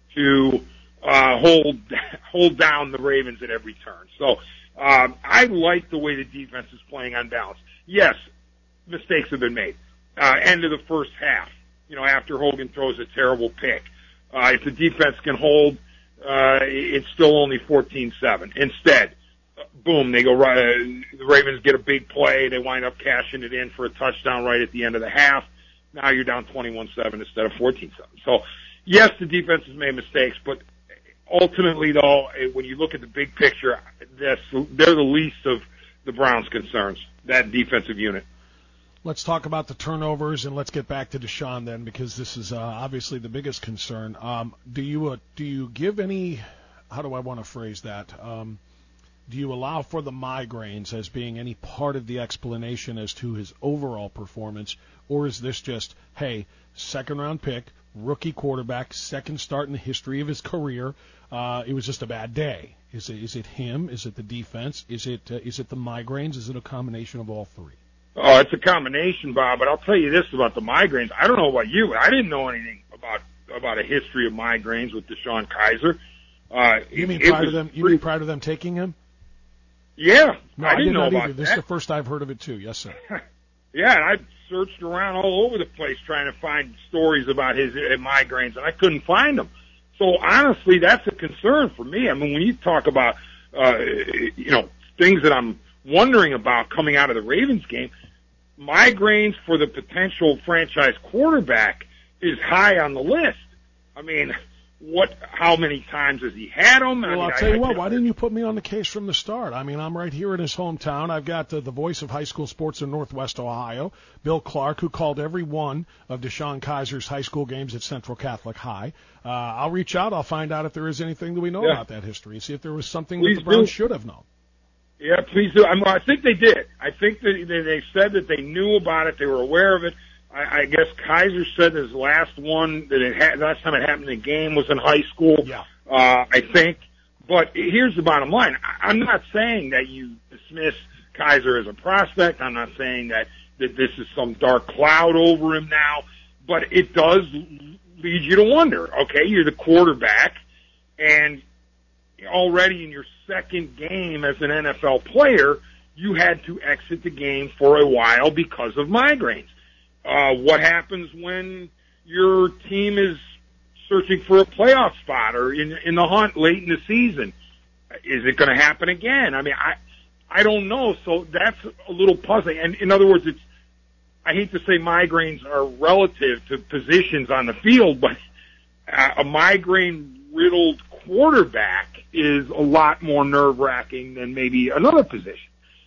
to, uh, hold, hold down the Ravens at every turn. So, um, I like the way the defense is playing on balance. Yes, mistakes have been made. Uh, end of the first half. You know, after Hogan throws a terrible pick. Uh, if the defense can hold, uh, it's still only fourteen seven. Instead, uh, boom, they go right, uh, the Ravens get a big play. They wind up cashing it in for a touchdown right at the end of the half. Now you're down twenty-one seven instead of fourteen seven. So, yes, the defense has made mistakes, but ultimately, though, when you look at the big picture, that's, they're the least of the Browns' concerns, that defensive unit. Let's talk about the turnovers, and let's get back to Deshaun then, because this is uh, obviously the biggest concern. Um, do you uh, do you give any? How do I want to phrase that? Um, do you allow for the migraines as being any part of the explanation as to his overall performance, or is this just, hey, second round pick, rookie quarterback, second start in the history of his career? Uh, it was just a bad day. Is it is it him? Is it the defense? Is it uh, is it the migraines? Is it a combination of all three? Oh, it's a combination, Bob, but I'll tell you this about the migraines. I don't know about you, but I didn't know anything about about a history of migraines with DeShone Kizer. Uh, you mean it, prior it to them? You pretty, mean prior to them taking him? Yeah, no, I didn't I did know not about either. that. This is the first I've heard of it too. Yes, sir. Yeah, and I searched around all over the place trying to find stories about his uh, migraines, and I couldn't find them. So honestly, that's a concern for me. I mean, when you talk about uh, you know things that I'm wondering about coming out of the Ravens game, migraines for the potential franchise quarterback is high on the list. I mean, what? How many times has he had them? Well, I mean, I'll tell I, you what. I, Why didn't you put me on the case from the start? I mean, I'm right here in his hometown. I've got uh, the voice of high school sports in Northwest Ohio, Bill Clark, who called every one of DeShone Kizer's high school games at Central Catholic High. Uh, I'll reach out. I'll find out if there is anything that we know yeah. about that history. See if there was something Please that the Browns do. should have known. Yeah, please do. I, I think they did. I think that they, they said that they knew about it. They were aware of it. I, I guess Kaiser said his last one that it had, last time it happened in the game was in high school. Yeah. Uh, I think. But here's the bottom line. I, I'm not saying that you dismiss Kaiser as a prospect. I'm not saying that, that this is some dark cloud over him now. But it does lead you to wonder. Okay, you're the quarterback, and already in your second game as an N F L player, you had to exit the game for a while because of migraines. Uh, what happens when your team is searching for a playoff spot or in, in the hunt late in the season? Is it going to happen again? I mean, I, I don't know. So that's a little puzzling. And in other words, it's, I hate to say migraines are relative to positions on the field, but a migraine riddled quarterback is a lot more nerve wracking than maybe another position.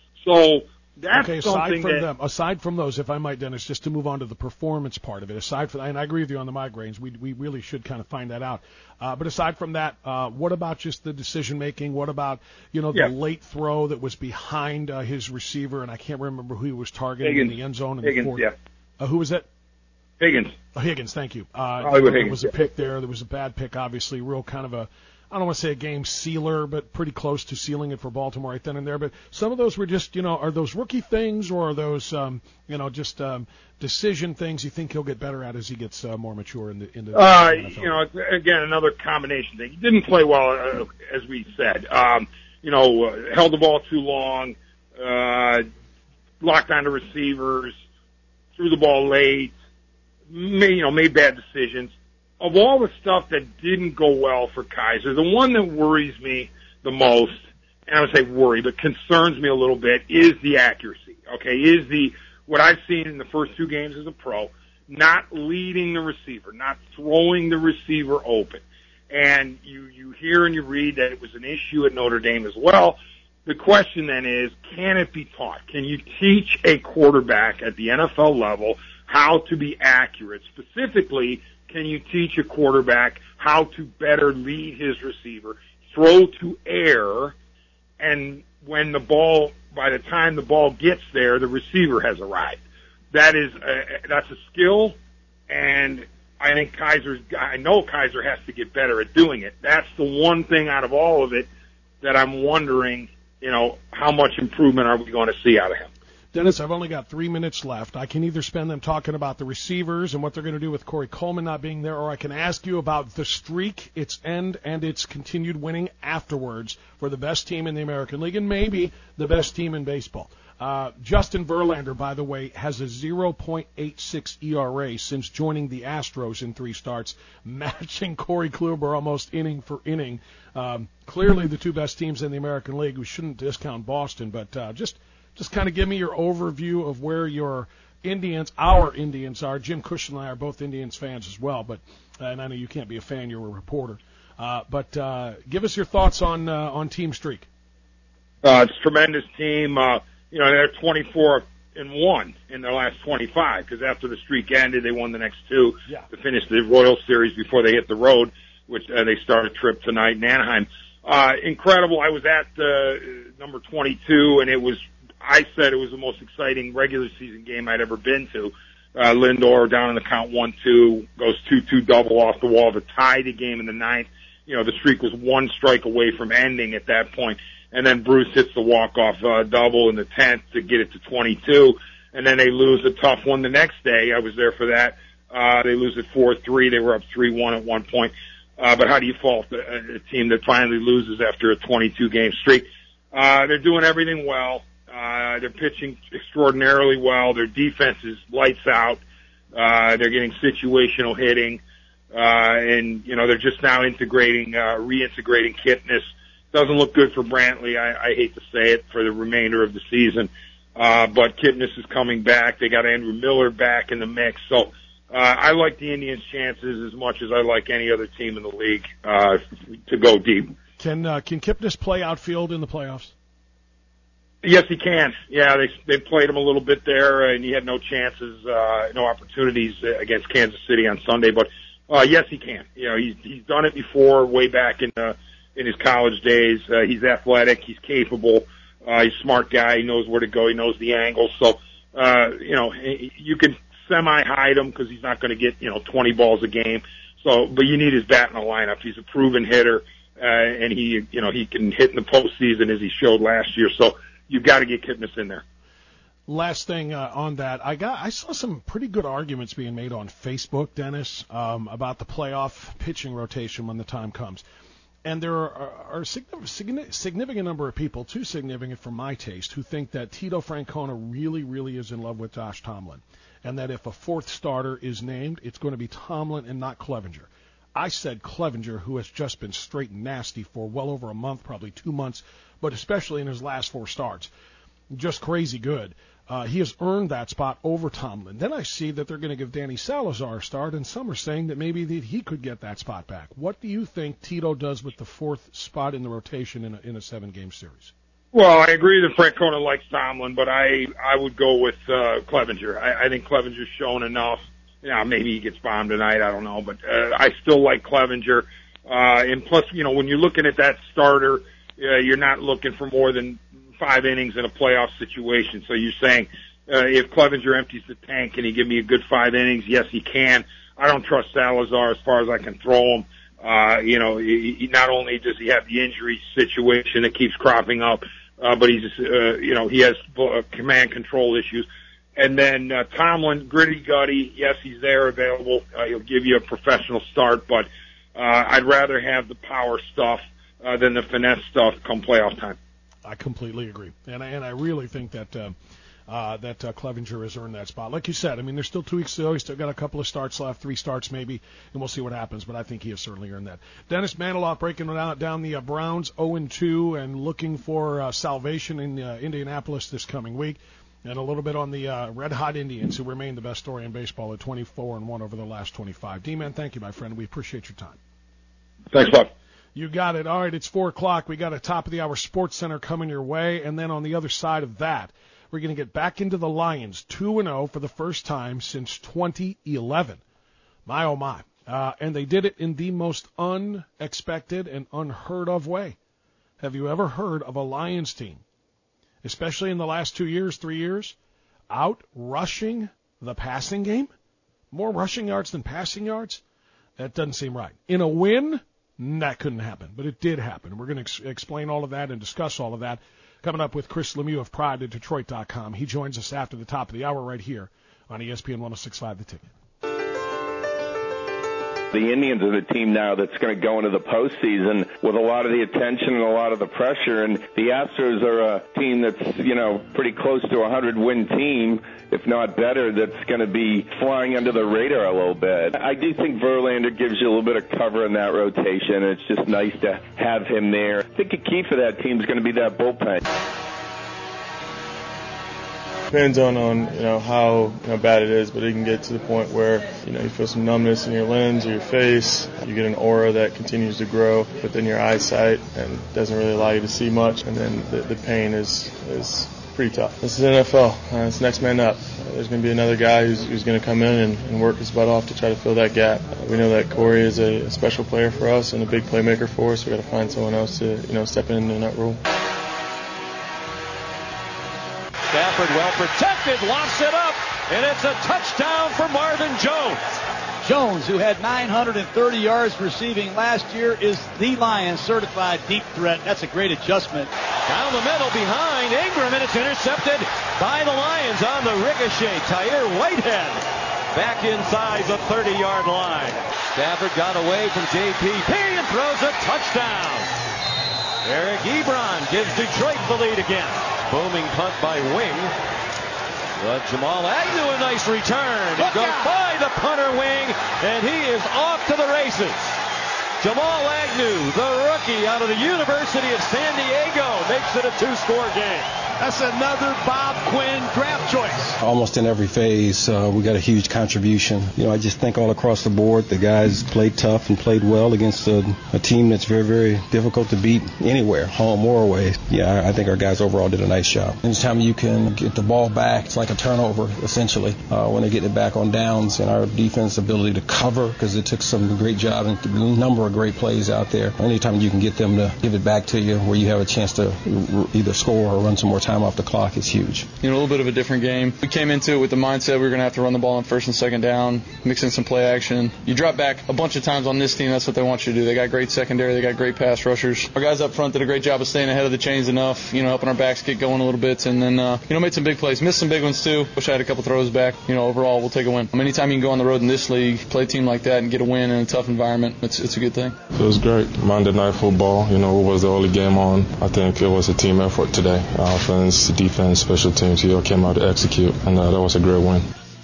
So that's okay, aside something from that, them, aside from those, if I might, Dennis, just to move on to the performance part of it, aside from, and I agree with you on the migraines, we we really should kind of find that out. Uh, but aside from that, uh, what about just the decision making? What about, you know, the yeah. late throw that was behind uh, his receiver, and I can't remember who he was targeting Higgins. in the end zone in Higgins, the fourth. yeah. Uh, who was that? Higgins. Oh, Higgins, thank you. Uh, Hollywood you know, there Higgins, was a yeah. pick there. There was a bad pick, obviously, real kind of a, I don't want to say a game sealer, but pretty close to sealing it for Baltimore right then and there. But some of those were just, you know, are those rookie things or are those, um, you know, just um, decision things you think he'll get better at as he gets uh, more mature in the in the uh, N F L? You know, again, another combination thing. He didn't play well, uh, as we said. Um, you know, uh, held the ball too long, uh, locked onto receivers, threw the ball late, made, you know, made bad decisions. Of all the stuff that didn't go well for Kaiser, the one that worries me the most, and I would say worry, but concerns me a little bit, is the accuracy. Okay, is the what I've seen in the first two games as a pro, not leading the receiver, not throwing the receiver open. And you, you hear and you read that it was an issue at Notre Dame as well. The question then is, can it be taught? Can you teach a quarterback at the N F L level how to be accurate? Specifically, can you teach a quarterback how to better lead his receiver, throw to air, and when the ball, by the time the ball gets there, the receiver has arrived? That is, a, that's a skill, and I think Kaiser's, I know Kaiser has to get better at doing it. That's the one thing out of all of it that I'm wondering, you know, how much improvement are we going to see out of him? Dennis, I've only got three minutes left. I can either spend them talking about the receivers and what they're going to do with Corey Coleman not being there, or I can ask you about the streak, its end, and its continued winning afterwards for the best team in the American League and maybe the best team in baseball. Uh, Justin Verlander, by the way, has a zero point eight six E R A since joining the Astros in three starts, matching Corey Kluber almost inning for inning. Um, clearly the two best teams in the American League. We shouldn't discount Boston, but uh, just just kind of give me your overview of where your Indians, our Indians are. Jim Cush and I are both Indians fans as well, but uh, and I know you can't be a fan, you're a reporter. Uh, but uh, give us your thoughts on uh, on Team Streak. Uh, it's a tremendous team. Uh, you know, they're twenty-four and one in their last twenty-five because after the streak ended, they won the next two yeah. to finish the Royals series before they hit the road, which uh, they start a trip tonight in Anaheim. Uh, incredible. I was at uh, number twenty-two, and it was, I said it was the most exciting regular season game I'd ever been to. Uh, Lindor down in the count one two, goes two two double off the wall to tie the game in the ninth. You know, the streak was one strike away from ending at that point. And then Bruce hits the walk-off uh, double in the tenth to get it to twenty-two. And then they lose a tough one the next day. I was there for that. Uh, they lose at four three. They were up three one at one point. Uh, but how do you fault a, a team that finally loses after a twenty-two game streak? Uh, they're doing everything well. Uh, they're pitching extraordinarily well. Their defense is lights out. Uh, they're getting situational hitting. Uh, and, you know, they're just now integrating, uh, reintegrating Kipnis. Doesn't look good for Brantley. I, I hate to say it for the remainder of the season. Uh, but Kipnis is coming back. They got Andrew Miller back in the mix. So, uh, I like the Indians' chances as much as I like any other team in the league, uh, to go deep. Can, uh, can Kipnis play outfield in the playoffs? Yes, he can. Yeah, they they played him a little bit there, and he had no chances, uh, no opportunities against Kansas City on Sunday. But uh, yes, he can. You know, he's he's done it before, way back in uh, in his college days. Uh, he's athletic, he's capable. Uh, he's a smart guy. He knows where to go. He knows the angle. So, uh, you know, you can semi-hide him because he's not going to get, you know, twenty balls a game. So, but you need his bat in the lineup. He's a proven hitter, uh, and he, you know, he can hit in the postseason as he showed last year. So you've got to get Kipnis in there. Last thing uh, on that, I got I saw some pretty good arguments being made on Facebook, Dennis, um, about the playoff pitching rotation when the time comes. And there are, are a significant number of people, too significant for my taste, who think that Tito Francona really, really is in love with Josh Tomlin, and that if a fourth starter is named, it's going to be Tomlin and not Clevenger. I said Clevenger, who has just been straight nasty for well over a month, probably two months, but especially in his last four starts. Just crazy good. Uh, he has earned that spot over Tomlin. Then I see that they're going to give Danny Salazar a start, and some are saying that maybe that he could get that spot back. What do you think Tito does with the fourth spot in the rotation in a, in a seven-game series? Well, I agree that Francona likes Tomlin, but I I would go with uh, Clevenger. I, I think Clevenger's shown enough. Yeah, maybe he gets bombed tonight. I don't know, but uh, I still like Clevenger. Uh, and plus, you know, when you're looking at that starter, uh, you're not looking for more than five innings in a playoff situation. So you're saying uh, if Clevenger empties the tank, can he give me a good five innings? Yes, he can. I don't trust Salazar as far as I can throw him. Uh, you know, he, he, not only does he have the injury situation that keeps cropping up, uh, but he's, uh, you know, he has uh, command control issues. And then uh, Tomlin, gritty gutty, yes, he's there, available. Uh, he'll give you a professional start, but uh, I'd rather have the power stuff uh, than the finesse stuff come playoff time. I completely agree, and I, and I really think that uh, uh, that uh, Clevenger has earned that spot. Like you said, I mean, there's still two weeks to go. He's still got a couple of starts left, three starts maybe, and we'll see what happens. But I think he has certainly earned that. Dennis Maniloff breaking down, down the uh, Browns oh and two and looking for uh, salvation in uh, Indianapolis this coming week, and a little bit on the uh, Red Hot Indians, who remain the best story in baseball at twenty-four and one over the last twenty-five. D-Man, thank you, my friend. We appreciate your time. Thanks, Bob. You got it. All right, it's four o'clock. We got a top of the hour Sports Center coming your way, and then on the other side of that, we're going to get back into the Lions, two and oh for the first time since twenty eleven. My, oh, my. Uh, and they did it in the most unexpected and unheard of way. Have you ever heard of a Lions team, especially in the last two years, three years, out rushing the passing game? More rushing yards than passing yards? That doesn't seem right. In a win, that couldn't happen, but it did happen. We're going to ex- explain all of that and discuss all of that coming up with Chris Lemieux of Pride at Detroit dot com. He joins us after the top of the hour right here on E S P N one oh six point five The Ticket. The Indians are the team now that's going to go into the postseason with a lot of the attention and a lot of the pressure. And the Astros are a team that's, you know, pretty close to a hundred-win team, if not better, that's going to be flying under the radar a little bit. I do think Verlander gives you a little bit of cover in that rotation. It's just nice to have him there. I think a key for that team is going to be that bullpen. Depends on, on you know how you know, bad it is, but it can get to the point where you know you feel some numbness in your lens or your face. You get an aura that continues to grow within your eyesight and doesn't really allow you to see much, and then the, the pain is is pretty tough. This is N F L. Uh, it's next man up. Uh, there's going to be another guy who's, who's going to come in and, and work his butt off to try to fill that gap. Uh, we know that Corey is a, a special player for us and a big playmaker for us. We've got to find someone else to you know step in in that role. Stafford well protected, lofts it up, and it's a touchdown for Marvin Jones. Jones, who had nine hundred thirty yards receiving last year, is the Lions certified deep threat. That's a great adjustment. Down the middle behind Ingram, and it's intercepted by the Lions on the ricochet. Tyre Whitehead back inside the thirty-yard line. Stafford got away from J P P and throws a touchdown. Eric Ebron gives Detroit the lead again. Booming punt by Wing. But Jamal Agnew, a nice return. It goes by the punter Wing, and he is off to the races. Jamal Agnew, the rookie out of the University of San Diego, makes it a two-score game. That's another Bob Quinn draft choice. Almost in every phase, uh, we got a huge contribution. You know, I just think all across the board, the guys played tough and played well against a, a team that's very, very difficult to beat anywhere, home or away. Yeah, I, I think our guys overall did a nice job. Anytime you can get the ball back, it's like a turnover, essentially, uh, when they get it back on downs, and our defense ability to cover, because it took some great job and a number of great plays out there. Anytime you can get them to give it back to you where you have a chance to either score or run some more time off the clock is huge. You know, a little bit of a different game. We came into it with the mindset we were going to have to run the ball on first and second down, mix in some play action. You drop back a bunch of times on this team, that's what they want you to do. They got great secondary, they got great pass rushers. Our guys up front did a great job of staying ahead of the chains enough, you know, helping our backs get going a little bit, and then, uh, you know, made some big plays. Missed some big ones too. Wish I had a couple throws back. You know, overall, we'll take a win. Anytime you can go on the road in this league, play a team like that and get a win in a tough environment, it's, it's a good thing. It was great. Monday Night Football, you know, it was the only game on. I think it was a team effort today. Offense, defense, special teams, you all came out to execute, and uh, that was a great win.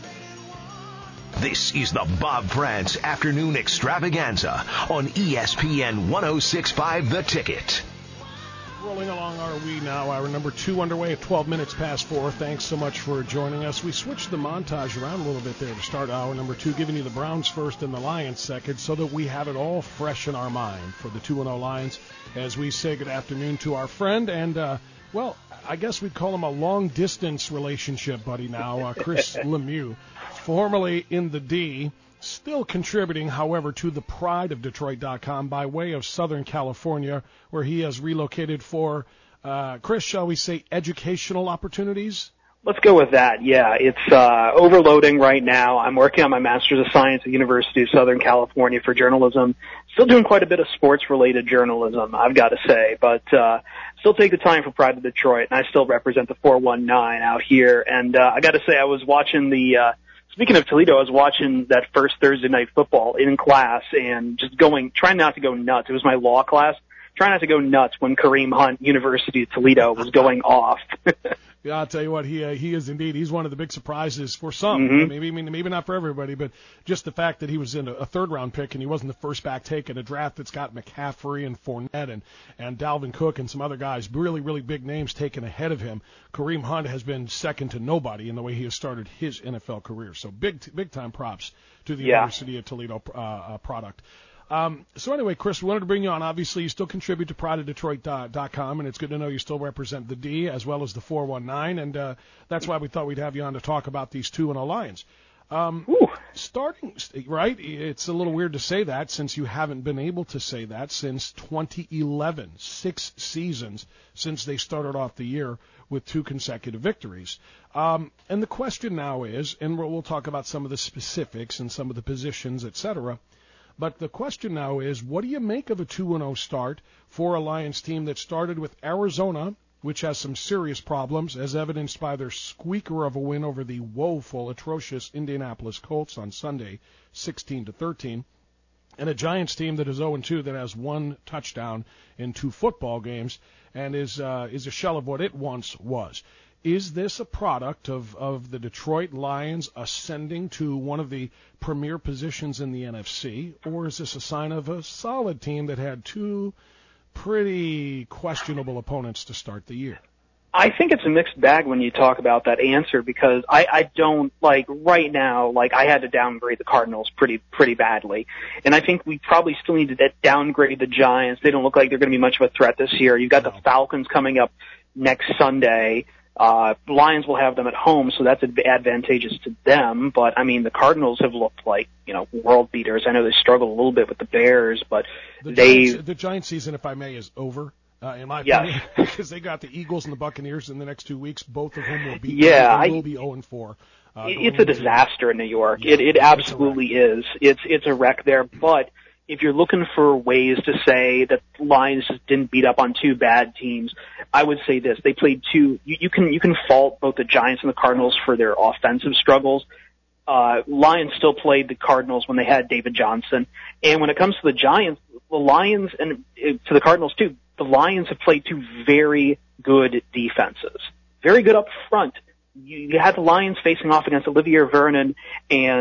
This is the Bob France Afternoon Extravaganza on E S P N one oh six point five The Ticket. Rolling along are we now, hour number two underway at twelve minutes past four. Thanks so much for joining us. We switched the montage around a little bit there to start hour number two, giving you the Browns first and the Lions second so that we have it all fresh in our mind for the two and oh Lions as we say good afternoon to our friend and, uh, well, I guess we'd call him a long-distance relationship buddy now, uh, Chris Lemieux, formerly in the D, still contributing, however, to the pride of Detroit dot com by way of Southern California, where he has relocated for, uh, Chris, shall we say, educational opportunities? Let's go with that. Yeah, it's uh, overloading right now. I'm working on my Master's of Science at the University of Southern California for journalism. Still doing quite a bit of sports-related journalism, I've got to say, but uh, still take the time for Pride of Detroit, and I still represent the four one nine out here. And uh, I got to say, I was watching the uh, Speaking of Toledo, I was watching that first Thursday night football in class and just going, trying not to go nuts. It was my law class. Trying not to go nuts when Kareem Hunt, University of Toledo, was going off. Yeah, I'll tell you what, he uh, he is indeed. He's one of the big surprises for some. Mm-hmm. Maybe maybe not for everybody, but just the fact that he was in a, a third-round pick and he wasn't the first back taken, a draft that's got McCaffrey and Fournette and, and Dalvin Cook and some other guys, really, really big names taken ahead of him. Kareem Hunt has been second to nobody in the way he has started his N F L career. So big, big-time props to the yeah. University of Toledo uh, uh, product. Um, so anyway, Chris, we wanted to bring you on. Obviously, you still contribute to Pride of Detroit dot com, and it's good to know you still represent the D as well as the four one nine, and uh, that's why we thought we'd have you on to talk about these two and oh Lions. Um, starting, right, it's a little weird to say that since you haven't been able to say that since twenty eleven, six seasons since they started off the year with two consecutive victories. Um, and the question now is, and we'll, we'll talk about some of the specifics and some of the positions, et cetera, but the question now is, what do you make of a two and oh start for a Lions team that started with Arizona, which has some serious problems, as evidenced by their squeaker of a win over the woeful, atrocious Indianapolis Colts on Sunday, sixteen to thirteen, and a Giants team that is oh and two that has one touchdown in two football games and is uh, is a shell of what it once was. Is this a product of, of the Detroit Lions ascending to one of the premier positions in the N F C, or is this a sign of a solid team that had two pretty questionable opponents to start the year? I think it's a mixed bag when you talk about that answer because I, I don't, like, right now, like, I had to downgrade the Cardinals pretty pretty badly. And I think we probably still need to downgrade the Giants. They don't look like they're going to be much of a threat this year. You've got the Falcons coming up next Sunday. Uh, Lions will have them at home, so that's advantageous to them. But, I mean, the Cardinals have looked like, you know, world beaters. I know they struggle a little bit with the Bears, but the they... Giants, the Giants season, if I may, is over, uh, in my opinion, yes. because they got the Eagles and the Buccaneers in the next two weeks, both of whom will be, yeah, they I, will be oh and four. Uh, it's a disaster in New York. Yeah, it, it absolutely is. It's, it's a wreck there, but... if you're looking for ways to say that Lions just didn't beat up on two bad teams, I would say this. They played two, you, you can, you can fault both the Giants and the Cardinals for their offensive struggles. Uh, Lions still played the Cardinals when they had David Johnson. And when it comes to the Giants, the Lions, and to the Cardinals too, the Lions have played two very good defenses. Very good up front. You, you had the Lions facing off against Olivier Vernon and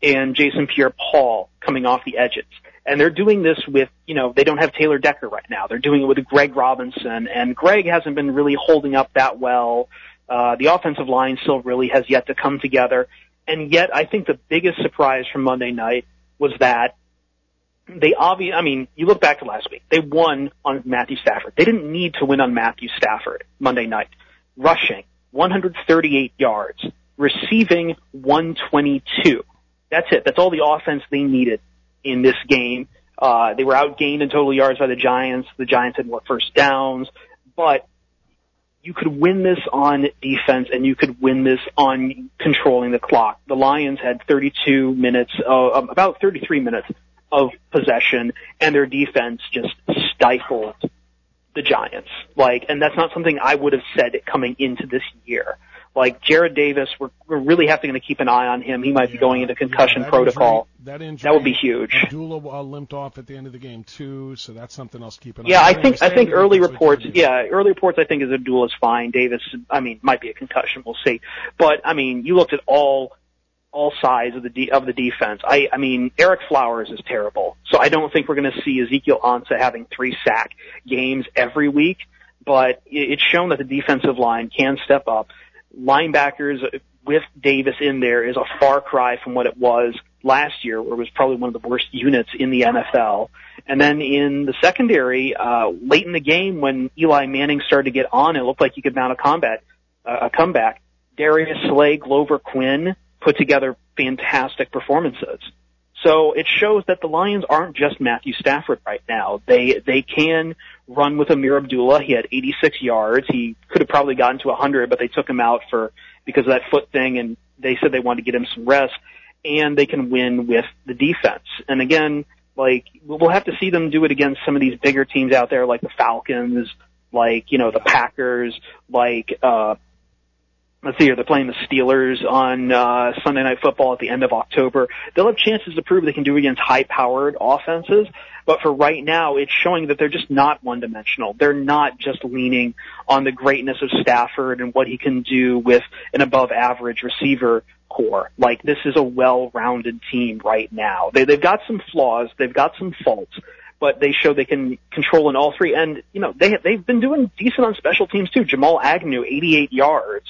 and Jason Pierre-Paul coming off the edges. And they're doing this with, you know, they don't have Taylor Decker right now. They're doing it with Greg Robinson, and Greg hasn't been really holding up that well. Uh, the offensive line still really has yet to come together. And yet, I think the biggest surprise from Monday night was that they obviously, I mean, you look back to last week, they won on Matthew Stafford. They didn't need to win on Matthew Stafford Monday night. Rushing, one hundred thirty-eight yards. Receiving, one twenty-two. That's it. That's all the offense they needed in this game. Uh, they were outgained in total yards by the Giants. The Giants had more first downs, but you could win this on defense and you could win this on controlling the clock. The Lions had thirty-two minutes, uh, about thirty-three minutes of possession, and their defense just stifled the Giants. Like, and that's not something I would have said coming into this year. Like, Jared Davis, we're, we're really having to keep an eye on him. He might yeah, be going into concussion yeah, that protocol. Injury, that injury, that would be huge. Abdullah uh, limped off at the end of the game too, so that's something else to keep an yeah, eye on. Yeah, I think I think early reports. Yeah, early reports. I think is Abdullah's fine. Davis, I mean, might be a concussion. We'll see. But I mean, you looked at all all sides of the de- of the defense. I I mean, Eric Flowers is terrible. So I don't think we're going to see Ezekiel Ansah having three sack games every week. But it's shown that the defensive line can step up. Linebackers with Davis in there is a far cry from what it was last year, where it was probably one of the worst units in the N F L. And then in the secondary, uh, late in the game when Eli Manning started to get on, it looked like he could mount a combat, uh, a comeback. Darius Slay, Glover Quinn put together fantastic performances. So it shows that the Lions aren't just Matthew Stafford right now. They they can run with Amir Abdullah. He had eighty-six yards. He could have probably gotten to one hundred, but they took him out for because of that foot thing, and they said they wanted to get him some rest. And they can win with the defense. And again, like, we'll have to see them do it against some of these bigger teams out there, like the Falcons, like, you know, the Packers, like, uh, let's see here, they're playing the Steelers on uh, Sunday Night Football at the end of October. They'll have chances to prove they can do it against high-powered offenses, but for right now, it's showing that they're just not one-dimensional. They're not just leaning on the greatness of Stafford and what he can do with an above-average receiver core. Like, this is a well-rounded team right now. They, they've got some flaws, they've got some faults, but they show they can control in all three. And, you know, they, they've been doing decent on special teams, too. Jamal Agnew, eighty-eight yards.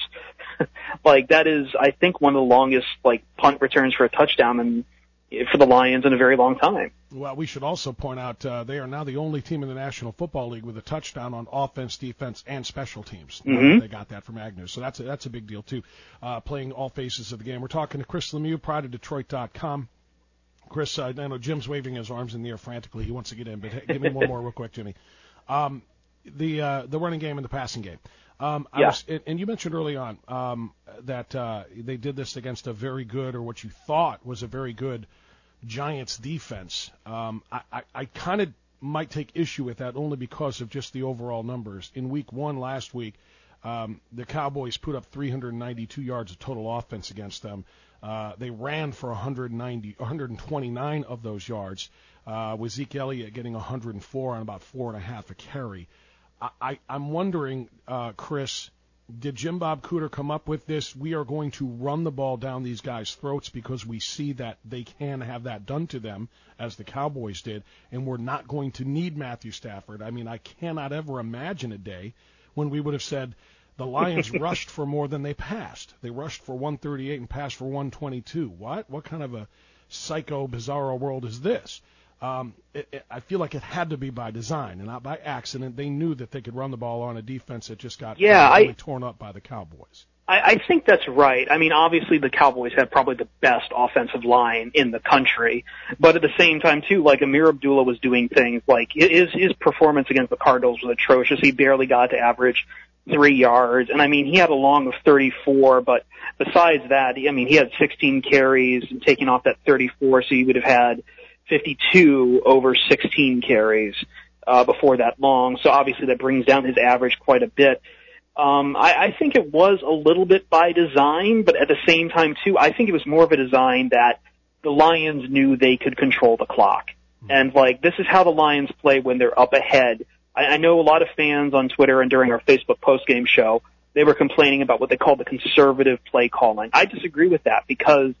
Like, that is, I think, one of the longest, like, punt returns for a touchdown in, for the Lions in a very long time. Well, we should also point out uh, they are now the only team in the National Football League with a touchdown on offense, defense, and special teams. Mm-hmm. They got that from Agnew, so that's a, that's a big deal, too, uh, playing all phases of the game. We're talking to Chris Lemieux, Pride of Detroit dot com. Chris, uh, I know Jim's waving his arms in the air frantically. He wants to get in, but hey, give me one more real quick, Jimmy. Um, the uh, the running game and the passing game. Um, I yeah. was, and you mentioned early on um, that uh, they did this against a very good, or what you thought was a very good, Giants defense. Um, I, I, I kind of might take issue with that only because of just the overall numbers. In week one last week, um, the Cowboys put up three hundred ninety-two yards of total offense against them. Uh, they ran for one hundred ninety, one hundred twenty-nine of those yards, uh, with Zeke Elliott getting one hundred four on about four and a half a carry. I, I, I'm wondering, uh, Chris, did Jim Bob Cooter come up with this? We are going to run the ball down these guys' throats because we see that they can have that done to them, as the Cowboys did, and we're not going to need Matthew Stafford. I mean, I cannot ever imagine a day when we would have said the Lions rushed for more than they passed. They rushed for one thirty-eight and passed for one twenty-two. What? What kind of a psycho, bizarro world is this? Um, it, it, I feel like it had to be by design and not by accident. They knew that they could run the ball on a defense that just got yeah, really I, torn up by the Cowboys. I, I think that's right. I mean, obviously the Cowboys had probably the best offensive line in the country, but at the same time, too, like Amir Abdullah was doing things like his, his performance against the Cardinals was atrocious. He barely got to average three yards, and I mean, he had a long of thirty-four, but besides that, I mean, he had sixteen carries and taking off that thirty-four, so he would have had fifty-two over sixteen carries uh, before that long. So obviously that brings down his average quite a bit. Um, I, I think it was a little bit by design, but at the same time, too, I think it was more of a design that the Lions knew they could control the clock. Mm-hmm. And, like, this is how the Lions play when they're up ahead. I, I know a lot of fans on Twitter and during our Facebook postgame show, they were complaining about what they call the conservative play calling. I disagree with that because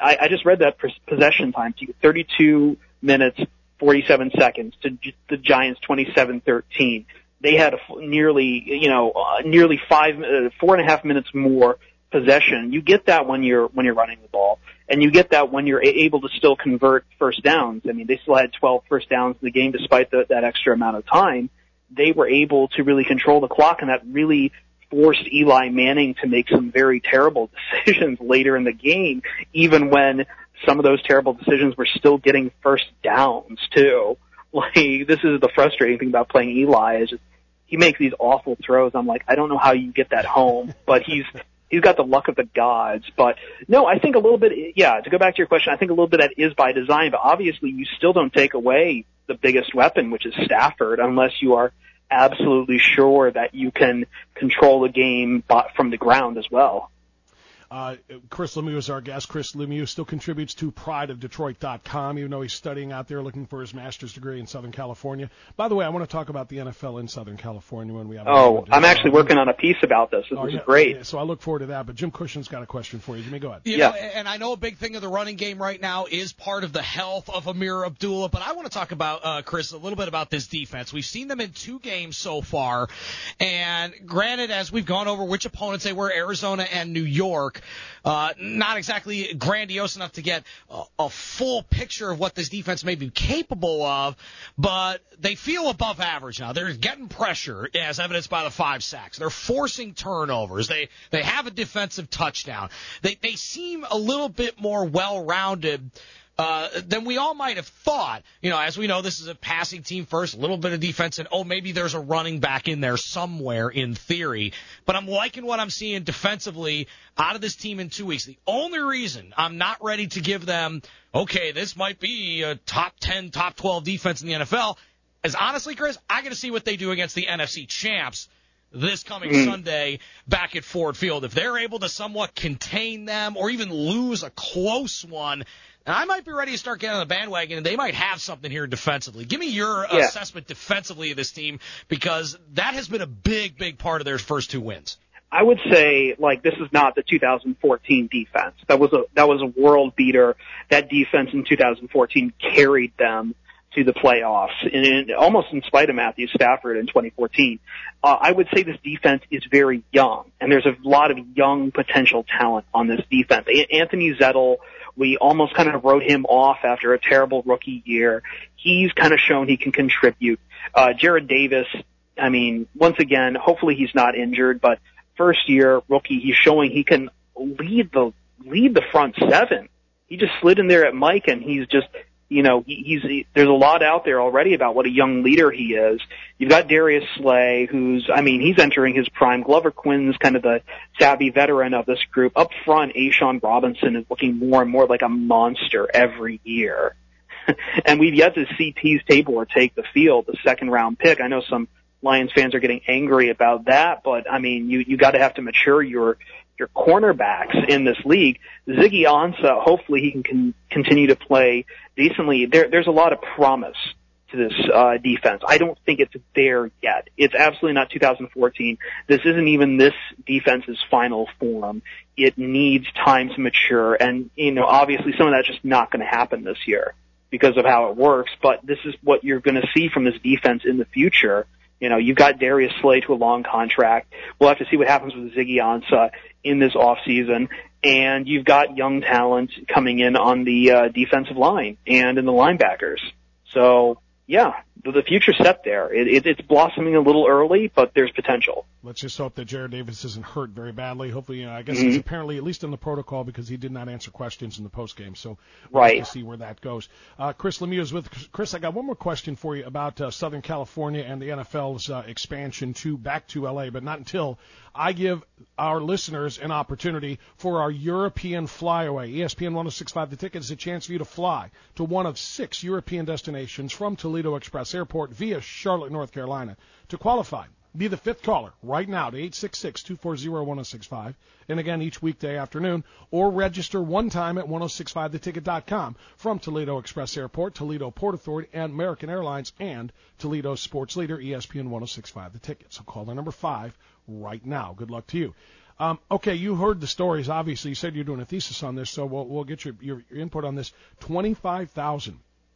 I, I just read that possession time. So thirty-two minutes, forty-seven seconds to the Giants twenty-seven thirteen. They had a nearly, you know, uh, nearly five, uh, four and a half minutes more possession. You get that when you're when you're running the ball, and you get that when you're able to still convert first downs. I mean, they still had twelve first downs in the game despite the, that extra amount of time. They were able to really control the clock, and that really forced Eli Manning to make some very terrible decisions later in the game, even when some of those terrible decisions were still getting first downs too. Like, this is the frustrating thing about playing Eli, is just he makes these awful throws. I'm like, I don't know how you get that home, but he's he's got the luck of the gods. But no, I think a little bit, yeah, to go back to your question, I think a little bit that is by design, but obviously you still don't take away the biggest weapon, which is Stafford, unless you are absolutely sure that you can control the game from the ground as well. Uh, Chris Lemieux is our guest. Chris Lemieux still contributes to pride of detroit dot com, even though he's studying out there looking for his master's degree in Southern California. By the way, I want to talk about the N F L in Southern California when we have. Oh, I'm actually working on a piece about this. This oh, is yeah, great. Yeah, so I look forward to that. But Jim Cushion's got a question for you. Jimmy, go ahead. You yeah, know, and I know a big thing of the running game right now is part of the health of Amir Abdullah, but I want to talk about, uh, Chris, a little bit about this defense. We've seen them in two games so far, and granted, as we've gone over which opponents they were, Arizona and New York, uh, not exactly grandiose enough to get a, a full picture of what this defense may be capable of, but they feel above average now. They're getting pressure, as evidenced by the five sacks. They're forcing turnovers. They they have a defensive touchdown. They they seem a little bit more well-rounded Uh, than we all might have thought. You know, as we know, this is a passing team first, a little bit of defense, and, oh, maybe there's a running back in there somewhere in theory. But I'm liking what I'm seeing defensively out of this team in two weeks. The only reason I'm not ready to give them, okay, this might be a top ten, top twelve defense in the N F L, is honestly, Chris, I got to see what they do against the N F C champs this coming mm. Sunday back at Ford Field. If they're able to somewhat contain them or even lose a close one, and I might be ready to start getting on the bandwagon, and they might have something here defensively. Give me your yeah. assessment defensively of this team, because that has been a big, big part of their first two wins. I would say, like, this is not the two thousand fourteen defense. That was a that was a world beater. That defense in two thousand fourteen carried them to the playoffs, and in, almost in spite of Matthew Stafford in twenty fourteen. Uh, I would say this defense is very young, and there's a lot of young potential talent on this defense. Anthony Zettel, we almost kind of wrote him off after a terrible rookie year. He's kind of shown he can contribute. Uh, Jared Davis, I mean, once again, hopefully he's not injured, but first year rookie, he's showing he can lead the lead the front seven. He just slid in there at Mike, and he's just, you know, he, he's he, there's a lot out there already about what a young leader he is. You've got Darius Slay, who's, I mean, he's entering his prime. Glover Quinn's kind of the savvy veteran of this group. Up front, A'Shawn Robinson is looking more and more like a monster every year. And we've yet to see Tease Tabor take the field, the second round pick. I know some Lions fans are getting angry about that, but I mean, you, you gotta have to mature your, your cornerbacks in this league. Ziggy Ansah, hopefully he can con- continue to play decently. There, there's a lot of promise to this, uh, defense. I don't think it's there yet. It's absolutely not two thousand fourteen. This isn't even this defense's final form. It needs time to mature, and, you know, obviously some of that's just not gonna happen this year because of how it works, but this is what you're gonna see from this defense in the future. You know, you've got Darius Slay to a long contract. We'll have to see what happens with Ziggy Ansah in this offseason. And you've got young talent coming in on the uh, defensive line and in the linebackers. So, yeah, the future's set there. It, it, it's blossoming a little early, but there's potential. Let's just hope that Jared Davis isn't hurt very badly. Hopefully, you know, I guess mm-hmm. he's apparently at least in the protocol because he did not answer questions in the postgame. So we'll right. have to see where that goes. Uh, Chris Lemieux is with Chris. I got one more question for you about uh, Southern California and the N F L's uh, expansion to back to L A, but not until I give our listeners an opportunity for our European flyaway. E S P N ten sixty-five The Ticket is a chance for you to fly to one of six European destinations from Toledo Express Airport via Charlotte, North Carolina. To qualify, be the fifth caller right now to eight six six, two four zero, one oh six five. And again, each weekday afternoon, or register one time at ten sixty-five the ticket dot com from Toledo Express Airport, Toledo Port Authority, and American Airlines, and Toledo sports leader E S P N ten sixty-five The Ticket. So call the number five right now. Good luck to you. Um, okay, you heard the stories. Obviously, you said you're doing a thesis on this, so we'll we'll get your your, your input on this. Twenty-five thousand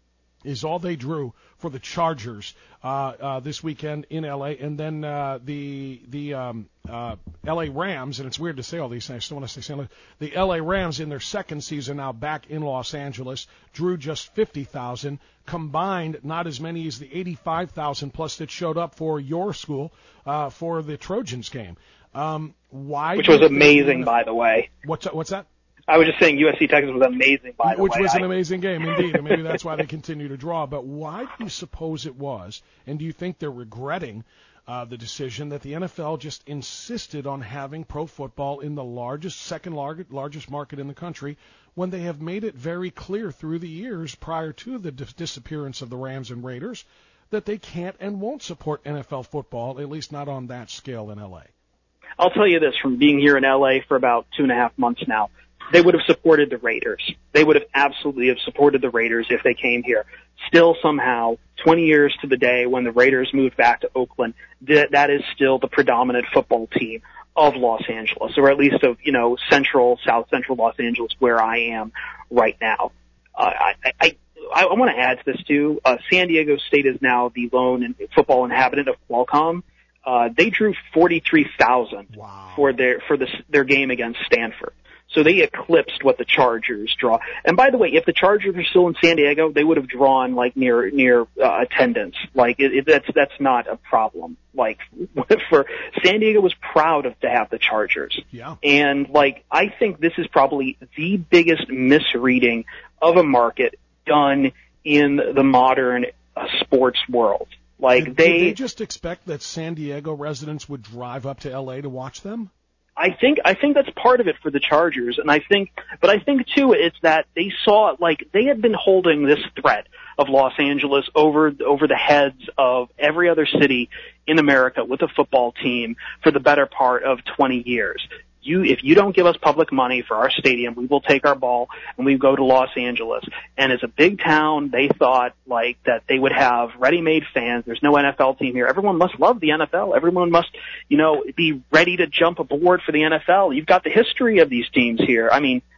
is all they drew for the Chargers uh, uh, this weekend in L A, and then uh, the the um, uh, L A Rams, and it's weird to say all these things. I still want to say Saint Louis. The L A Rams in their second season now back in Los Angeles drew just fifty thousand combined, not as many as the eighty-five thousand plus that showed up for your school uh, for the Trojans game. Um, why? Which was amazing, by the way. What's what's that? I was just saying U S C Texas was amazing, by the Which way. was an I, amazing game, indeed, and maybe that's why they continue to draw. But why do you suppose it was, and do you think they're regretting uh, the decision that the N F L just insisted on having pro football in the largest, second largest, largest market in the country, when they have made it very clear through the years prior to the dis- disappearance of the Rams and Raiders that they can't and won't support N F L football, at least not on that scale in L A? I'll tell you this, from being here in L A for about two and a half months now, they would have supported the Raiders. They would have absolutely have supported the Raiders if they came here. Still, somehow, twenty years to the day when the Raiders moved back to Oakland, th- that is still the predominant football team of Los Angeles, or at least of, you know, central, south central Los Angeles, where I am right now. Uh, I, I, I, I want to add to this too. Uh, San Diego State is now the lone in- football inhabitant of Qualcomm. Uh, they drew forty-three thousand wow. for their, for this, their game against Stanford. So they eclipsed what the Chargers draw. And by the way, if the Chargers were still in San Diego, they would have drawn like near near uh, attendance. Like it, it, that's that's not a problem. Like for San Diego was proud of to have the Chargers. Yeah. And like I think this is probably the biggest misreading of a market done in the modern uh, sports world. Like did, they, did they just expect that San Diego residents would drive up to L A to watch them? I think I think that's part of it for the Chargers, and I think, but I think too it's that they saw like they had been holding this threat of Los Angeles over over the heads of every other city in America with a football team for the better part of twenty years. You, if you don't give us public money for our stadium, we will take our ball and we go to Los Angeles. And as a big town, they thought like that they would have ready-made fans. There's no N F L team here. Everyone must love the N F L. Everyone must, you know, be ready to jump aboard for the N F L. You've got the history of these teams here. I mean,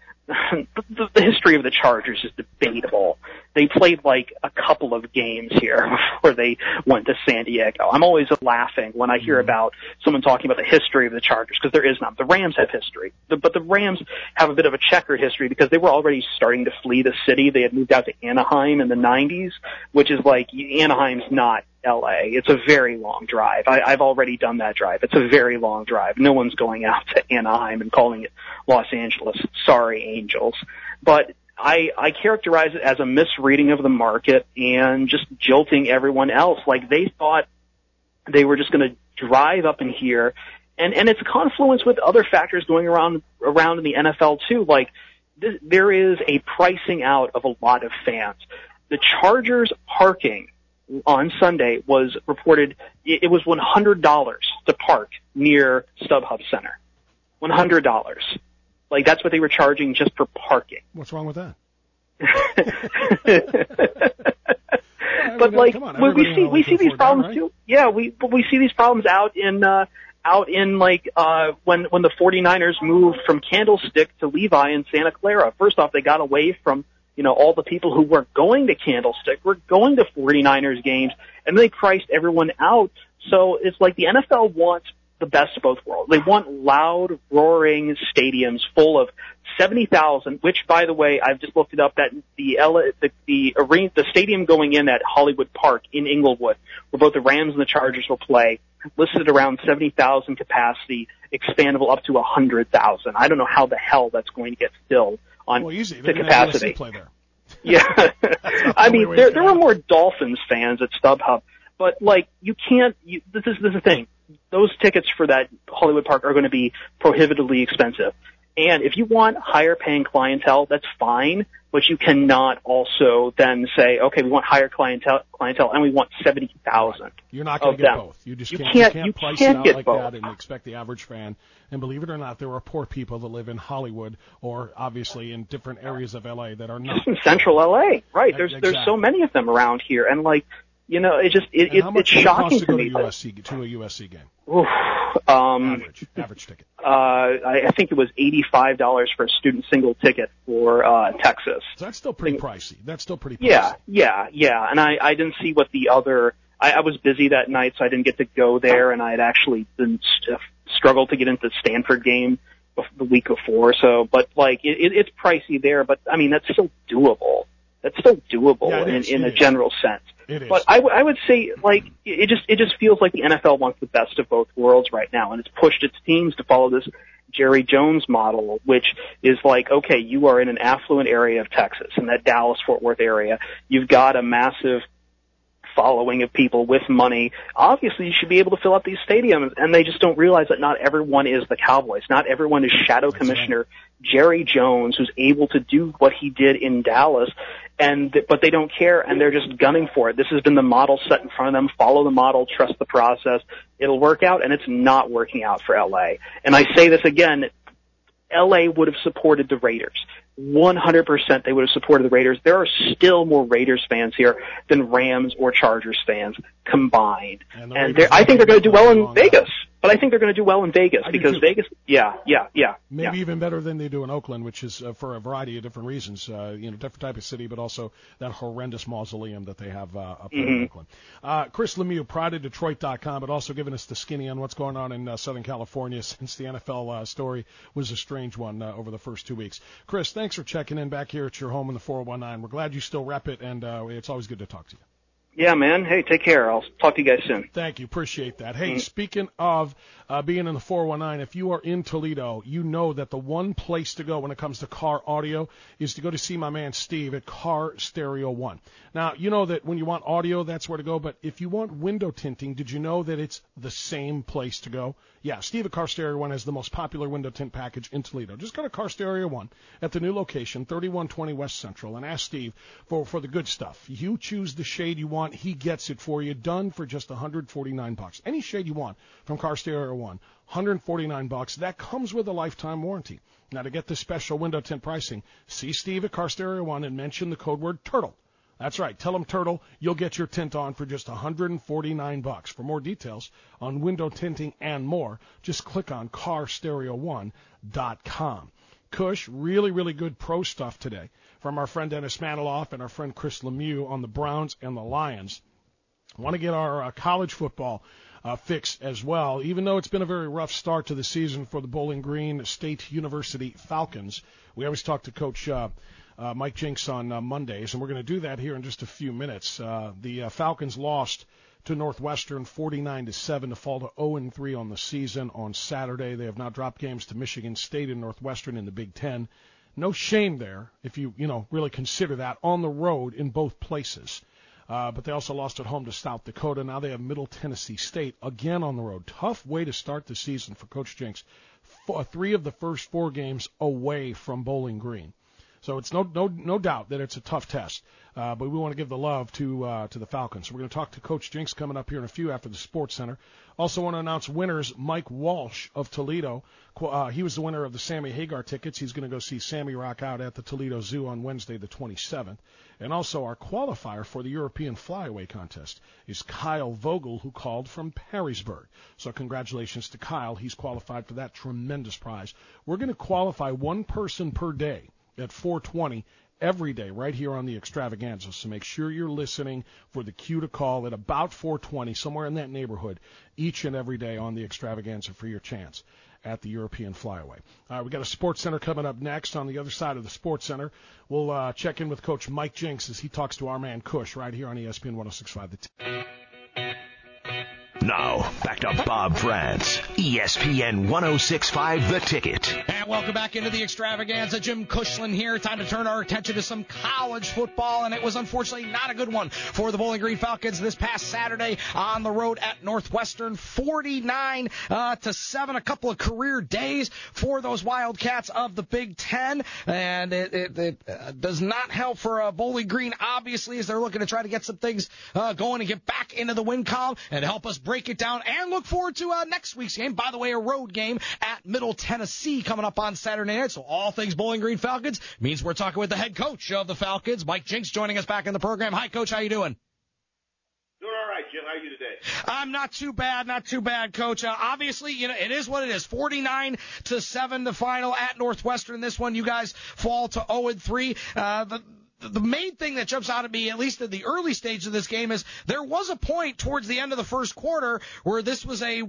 the, the history of the Chargers is debatable. They played like a couple of games here before they went to San Diego. I'm always laughing when I hear about someone talking about the history of the Chargers, because there is none. The Rams have history, the, but the Rams have a bit of a checkered history because they were already starting to flee the city. They had moved out to Anaheim in the nineties, which is like Anaheim's not L A. It's a very long drive. I, I've already done that drive. It's a very long drive. No one's going out to Anaheim and calling it Los Angeles. Sorry, Angels. But I, I characterize it as a misreading of the market and just jilting everyone else. Like they thought they were just going to drive up in here, and and it's a confluence with other factors going around around in the N F L too. Like th- there is a pricing out of a lot of fans. The Chargers parking on Sunday was reported it was one hundred dollars to park near StubHub Center. one hundred dollars. Like, that's what they were charging just for parking. What's wrong with that? But, like, on, when we see, we see these problems, that, right? too. Yeah, we, but we see these problems out in, uh, out in, like, uh, when, when the 49ers moved from Candlestick to Levi in Santa Clara. First off, they got away from, you know, all the people who weren't going to Candlestick, were going to 49ers games, and they priced everyone out. So it's like the N F L wants the best of both worlds. They want loud, roaring stadiums full of seventy thousand, which, by the way, I've just looked it up, that the L- the the, arena, the stadium going in at Hollywood Park in Inglewood, where both the Rams and the Chargers will play, listed around seventy thousand capacity, expandable up to one hundred thousand. I don't know how the hell that's going to get filled on well, easy. the capacity. Play there. Yeah. I mean, there, there were more Dolphins fans at StubHub, but, like, you can't, you, this is, this is the thing. Those tickets for that Hollywood Park are going to be prohibitively expensive. And if you want higher paying clientele, that's fine, but you cannot also then say, okay, we want higher clientele, clientele and we want seventy thousand. You're not going to get them. both. You just you can't, can't, you can't you price can't it out get like both. that and expect the average fan. And believe it or not, there are poor people that live in Hollywood or obviously in different areas of L A that are not. Just in central L A, right. There's, Exactly. there's so many of them around here. And like, You know, it just it, it it's shocking to to go me. To, U S C, to a U S C game. Oof, um, average, average ticket. Uh, I, I think it was eighty-five dollars for a student single ticket for uh, Texas. So that's still pretty pricey. That's still pretty pricey. Yeah, yeah, yeah. And I, I didn't see what the other. I, I was busy that night, so I didn't get to go there, and I had actually been st- struggled to get into the Stanford game the week before. So, but like it, it, it's pricey there, but I mean that's still doable. That's still doable yeah, in, is, in a is. general sense. It is. But I, w- I would say, like, it just it just feels like the N F L wants the best of both worlds right now, and it's pushed its teams to follow this Jerry Jones model, which is like, okay, you are in an affluent area of Texas, in that Dallas-Fort Worth area. You've got a massive following of people with money. Obviously, you should be able to fill up these stadiums, and they just don't realize that not everyone is the Cowboys. Not everyone is Shadow That's Commissioner right. Jerry Jones, who's able to do what he did in Dallas, and but they don't care, and they're just gunning for it. This has been the model set in front of them. Follow the model, trust the process. It'll work out, and it's not working out for L A. And I say this again, L A would have supported the Raiders. one hundred percent they would have supported the Raiders. There are still more Raiders fans here than Rams or Chargers fans combined. And, and I think they're going to do well in Vegas. But I think they're going to do well in Vegas I because Vegas, yeah, yeah, yeah. Maybe yeah. even better than they do in Oakland, which is uh, for a variety of different reasons. Uh, you know, different type of city, but also that horrendous mausoleum that they have uh, up there mm-hmm. in Oakland. Uh, Chris Lemieux, pride of Detroit dot com, but also giving us the skinny on what's going on in uh, Southern California since the N F L uh, story was a strange one uh, over the first two weeks. Chris, thanks for checking in back here at your home in the four oh one nine. We're glad you still rep it, and uh, it's always good to talk to you. Yeah, man. Hey, take care. I'll talk to you guys soon. Thank you. Appreciate that. Hey, mm-hmm. speaking of uh, being in the four one nine, if you are in Toledo, you know that the one place to go when it comes to car audio is to go to see my man Steve at Car Stereo One. Now, you know that when you want audio, that's where to go, but if you want window tinting, did you know that it's the same place to go? Yeah, Steve at Car Stereo One has the most popular window tint package in Toledo. Just go to Car Stereo One at the new location, thirty-one twenty West Central, and ask Steve for, for the good stuff. You choose the shade you want. He gets it for you, done for just one hundred forty-nine bucks. Any shade you want from Car Stereo One, one hundred forty-nine bucks. That comes with a lifetime warranty. Now, to get this special window tint pricing, see Steve at Car Stereo One and mention the code word TURTLE. That's right. Tell them Turtle. You'll get your tint on for just one hundred forty-nine bucks. For more details on window tinting and more, just click on car stereo one dot com. Kush, really, really good pro stuff today from our friend Dennis Maniloff and our friend Chris Lemieux on the Browns and the Lions. I want to get our uh, college football uh, fix as well. Even though it's been a very rough start to the season for the Bowling Green State University Falcons, we always talk to Coach uh, uh, Mike Jinks on uh, Mondays, and we're going to do that here in just a few minutes. Uh, the uh, Falcons lost to Northwestern forty-nine to seven to fall to oh and three on the season on Saturday. They have now dropped games to Michigan State and Northwestern in the Big Ten. No shame there if you, you know, really consider that on the road in both places. Uh, but they also lost at home to South Dakota. Now they have Middle Tennessee State again on the road. Tough way to start the season for Coach Jinks. Four, three of the first four games away from Bowling Green. So it's no no no doubt that it's a tough test, uh, but we want to give the love to uh, to the Falcons. So we're going to talk to Coach Jinks coming up here in a few after the Sports Center. Also want to announce winners. Mike Walsh of Toledo, uh, he was the winner of the Sammy Hagar tickets. He's going to go see Sammy rock out at the Toledo Zoo on Wednesday the twenty-seventh. And also our qualifier for the European Flyaway Contest is Kyle Vogel, who called from Perrysburg. So congratulations to Kyle. He's qualified for that tremendous prize. We're going to qualify one person per day at four twenty every day right here on the Extravaganza. So make sure you're listening for the cue to call at about four twenty, somewhere in that neighborhood, each and every day on the Extravaganza for your chance at the European Flyaway. All right, we got a Sports Center coming up next. On the other side of the Sports Center, we'll uh, check in with Coach Mike Jinks as he talks to our man Kush right here on E S P N one oh six point five. The T- Now, back to Bob France, E S P N one oh six point five The Ticket. And welcome back into the Extravaganza. Jim Cushlan here. Time to turn our attention to some college football, and it was unfortunately not a good one for the Bowling Green Falcons this past Saturday on the road at Northwestern, forty-nine to seven. A couple of career days for those Wildcats of the Big Ten, and it, it, it uh, does not help for uh, Bowling Green, obviously, as they're looking to try to get some things uh, going and get back into the win column and help us break it down and look forward to uh, next week's game. By the way, a road game at Middle Tennessee coming up on Saturday night. So all things Bowling Green Falcons means we're talking with the head coach of the Falcons, Mike Jinks, joining us back in the program. Hi, Coach. How you doing? Doing Jim. How are you today? I'm not too bad, not too bad, Coach. Uh, obviously, you know, it is what it is. forty-nine to seven, the final at Northwestern. This one, you guys fall to oh and three. Uh, the The main thing that jumps out at me, at least at the early stage of this game, is there was a point towards the end of the first quarter where this was a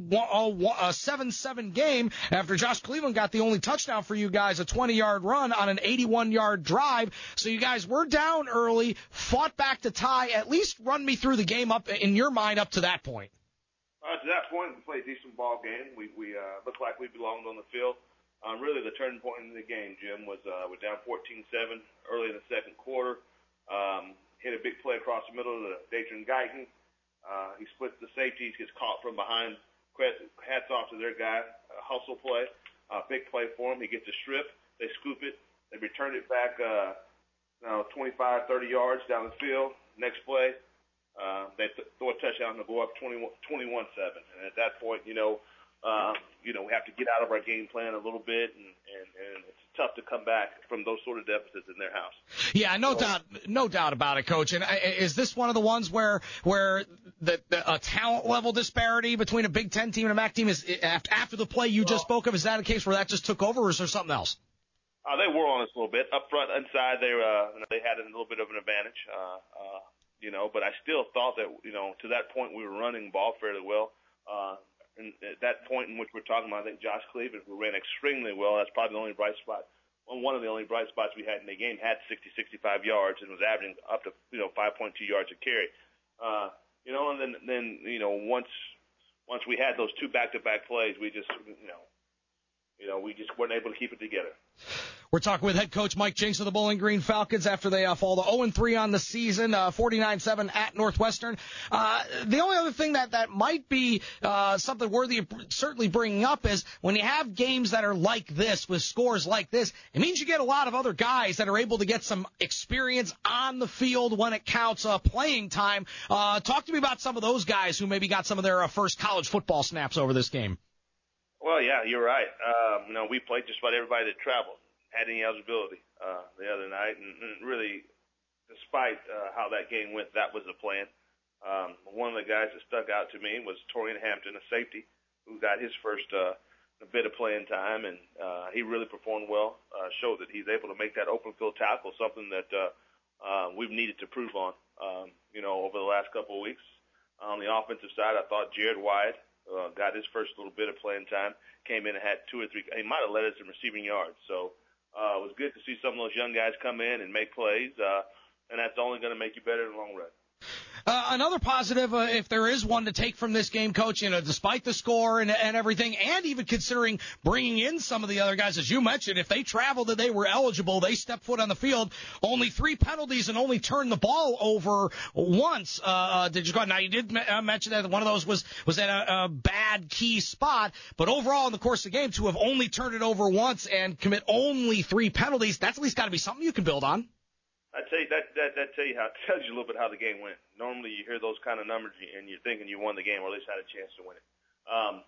seven seven game after Josh Cleveland got the only touchdown for you guys, a twenty-yard run on an eighty-one-yard drive. So you guys were down early, fought back to tie. At least run me through the game up in your mind up to that point. Uh, to that point, we played a decent ball game. We, we uh, looked like we belonged on the field. Um, really, the turning point in the game, Jim, was uh, we're down fourteen seven early in the second quarter. Um, hit a big play across the middle to Datron Guyton. Uh, he splits the safeties, gets caught from behind. Hats off to their guy. A hustle play, uh, big play for him. He gets a strip. They scoop it. They return it back, uh, you know, twenty-five, thirty yards down the field. Next play, uh, they th- throw a touchdown to go up twenty-one seven. And at that point, you know, Uh, you know, we have to get out of our game plan a little bit, and, and, and it's tough to come back from those sort of deficits in their house. Yeah, no so, doubt, no doubt about it, Coach. And is this one of the ones where where the, the a talent level disparity between a Big Ten team and a M A C team is after after the play you just spoke of? Is that a case where that just took over, or is there something else? Uh, they were on us a little bit up front, inside. They uh, they had a little bit of an advantage, uh, uh, you know. But I still thought that, you know, to that point we were running the ball fairly well. Uh, And at that point in which we're talking about, I think Josh Cleveland, who ran extremely well, that's probably the only bright spot. Well, one of the only bright spots we had in the game, had sixty, sixty-five yards and was averaging up to, you know, five point two yards a carry. Uh, you know, and then, then, you know, once, once we had those two back-to-back plays, we just, you know, you know, we just weren't able to keep it together. We're talking with head coach Mike Jinks of the Bowling Green Falcons after they uh, fall to oh and three on the season, uh, forty-nine seven at Northwestern. Uh, the only other thing that, that might be uh, something worthy of certainly bringing up is when you have games that are like this, with scores like this, it means you get a lot of other guys that are able to get some experience on the field when it counts, uh, playing time. Uh, talk to me about some of those guys who maybe got some of their uh, first college football snaps over this game. Well, yeah, you're right. Um, you know, we played just about everybody that traveled, had any eligibility uh, the other night, and, and really, despite uh, how that game went, that was the plan. Um, one of the guys that stuck out to me was Torian Hampton, a safety, who got his first uh, bit of playing time, and uh, he really performed well, uh, showed that he's able to make that open field tackle, something that uh, uh, we've needed to prove on, um, you know, over the last couple of weeks. On the offensive side, I thought Jared Wyatt uh, got his first little bit of playing time, came in and had two or three, he might have led us in receiving yards, so uh, it was good to see some of those young guys come in and make plays, uh, and that's only going to make you better in the long run. Uh, another positive, uh, if there is one to take from this game, Coach, you know, despite the score and, and everything, and even considering bringing in some of the other guys, as you mentioned, if they traveled and they were eligible, they stepped foot on the field, only three penalties and only turned the ball over once. Uh, did you go? Now, you did m- mention that one of those was, was at a, a bad key spot, but overall in the course of the game, to have only turned it over once and commit only three penalties, that's at least got to be something you can build on. I tell you that that that tell you how tells you a little bit how the game went. Normally, you hear those kind of numbers and you're thinking you won the game, or at least had a chance to win it. Um,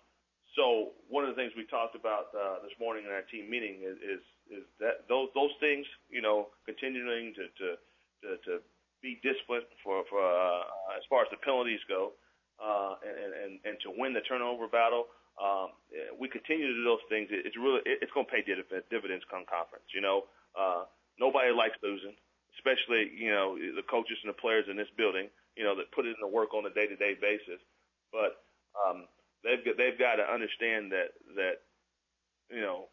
so one of the things we talked about uh, this morning in our team meeting is is, is that those those things, you know, continuing to to to, to be disciplined for for uh, as far as the penalties go, uh, and, and and to win the turnover battle. Um, we continue to do those things. It's really it's going to pay dividends come conference. You know, uh, nobody likes losing. Especially, you know, the coaches and the players in this building, you know, that put in the work on a day-to-day basis. But um, they've got, they've got to understand that that you know,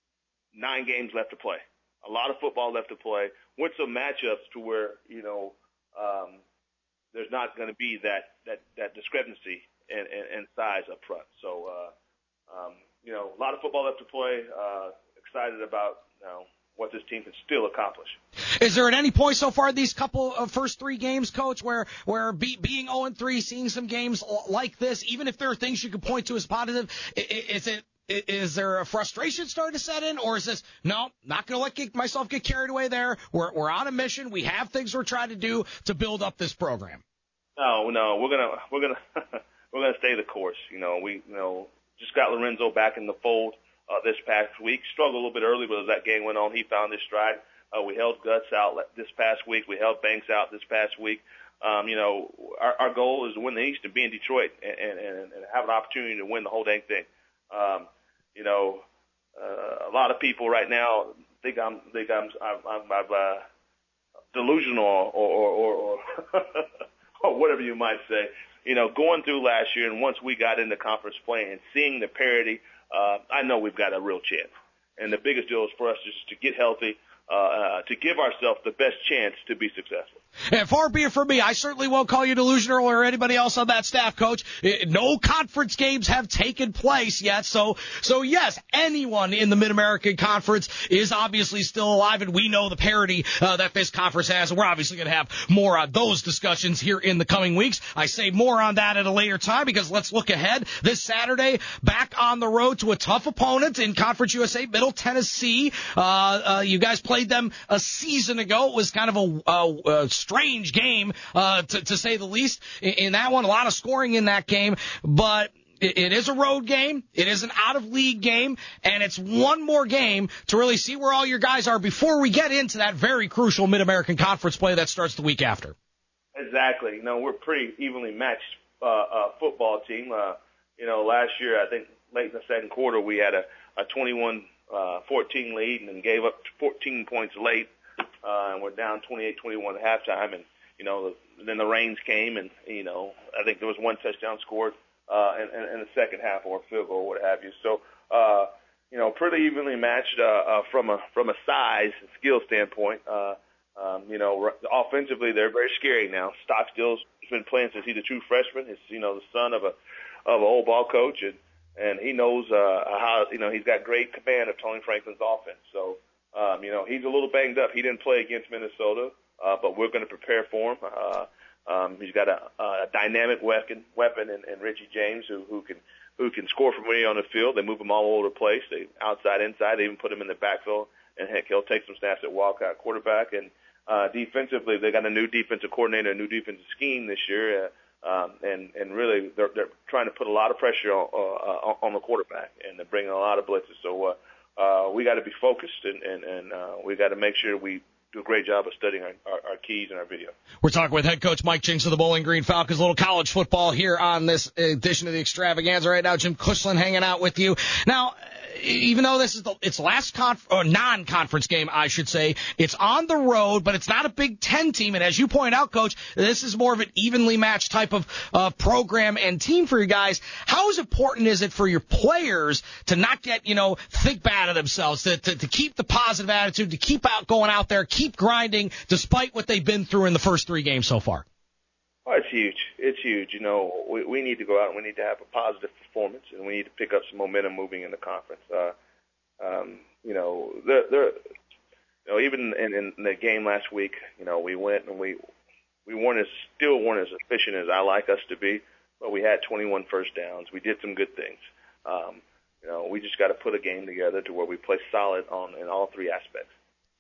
nine games left to play, a lot of football left to play. With some matchups to where you know um, there's not going to be that that that discrepancy in, in, in size up front. So uh, um, you know, a lot of football left to play. Uh, excited about you know. what this team can still accomplish. Is there at any point so far these couple of first three games, Coach, where where be, being oh and three, seeing some games like this, even if there are things you can point to as positive, is it is there a frustration starting to set in, or is this no, not going to let get, myself get carried away there? We're we're on a mission. We have things we're trying to do to build up this program. No, no, we're gonna we're gonna we're gonna stay the course. You know, we you know just got Lorenzo back in the fold. Uh, this past week, struggled a little bit early, but as that game went on, he found his stride. Uh, we held Guts out this past week. We held Banks out this past week. Um, you know, our, our goal is to win the East and be in Detroit and, and, and have an opportunity to win the whole dang thing. Um, you know, uh, a lot of people right now think I'm think I'm I'm, I'm, I'm uh, delusional or or, or, or, or whatever you might say. You know, going through last year and once we got into conference play and seeing the parity, uh, I know we've got a real chance. And the biggest deal is for us just to get healthy, uh, uh, to give ourselves the best chance to be successful. And far be it from me, I certainly won't call you delusional or anybody else on that staff, Coach. No conference games have taken place yet, so so yes, anyone in the Mid-American Conference is obviously still alive, and we know the parity uh, that this conference has, and we're obviously going to have more on those discussions here in the coming weeks. I say more on that at a later time because let's look ahead. This Saturday, back on the road to a tough opponent in Conference U S A, Middle Tennessee. Uh, uh, you guys played them a season ago. It was kind of a, a, a strange game, uh, to, to say the least. In, in that one, a lot of scoring in that game, but it, it is a road game. It is an out-of-league game, and it's one more game to really see where all your guys are before we get into that very crucial Mid-American Conference play that starts the week after. Exactly. You know, we're a pretty evenly matched uh, uh, football team. Uh, you know, last year, I think late in the second quarter, we had a, a twenty-one fourteen lead and then gave up fourteen points late. Uh, and we're down twenty-eight twenty-one at halftime, and you know, then the rains came, and you know, I think there was one touchdown scored uh, in, in, in the second half, or a field goal, or what have you. So, uh, you know, pretty evenly matched uh, uh, from a from a size and skill standpoint. Uh, um, you know, offensively, they're very scary now. Stockstill's been playing since he's a true freshman. He's you know the son of a of an old ball coach, and and he knows uh, how you know he's got great command of Tony Franklin's offense. So. Um, you know, he's a little banged up. He didn't play against Minnesota, uh, but we're going to prepare for him. Uh, um, he's got a, a dynamic weapon, weapon in, in Richie James, who, who can who can score from anywhere on the field. They move him all over the place. They outside, inside. They even put him in the backfield, and heck, he'll take some snaps at walkout quarterback. And uh, defensively, they got a new defensive coordinator, a new defensive scheme this year, uh, um, and and really they're, they're trying to put a lot of pressure on, uh, on the quarterback, and they're bringing a lot of blitzes. So. Uh, Uh, we got to be focused, and, and, and uh, we got to make sure we do a great job of studying our, our, our keys and our video. We're talking with head coach Mike Jinks of the Bowling Green Falcons. A little college football here on this edition of the Extravaganza right now. Jim Cushlan hanging out with you. Now, even though this is the, its last conf- or non-conference game, I should say, it's on the road, but it's not a Big Ten team. And as you point out, Coach, this is more of an evenly matched type of uh, program and team for you guys. How is important is it for your players to not get, you know, think bad of themselves, to, to, to keep the positive attitude, to keep out going out there, keep grinding, despite what they've been through in the first three games so far? Oh, it's huge. It's huge. You know, we, we need to go out and we need to have a positive performance, and we need to pick up some momentum moving in the conference. Uh, um, you know, there, there, you know, even in, in the game last week, you know, we went and we we weren't as still weren't as efficient as I like us to be, but we had twenty-one first downs. We did some good things. Um, you know, we just got to put a game together to where we play solid on in all three aspects.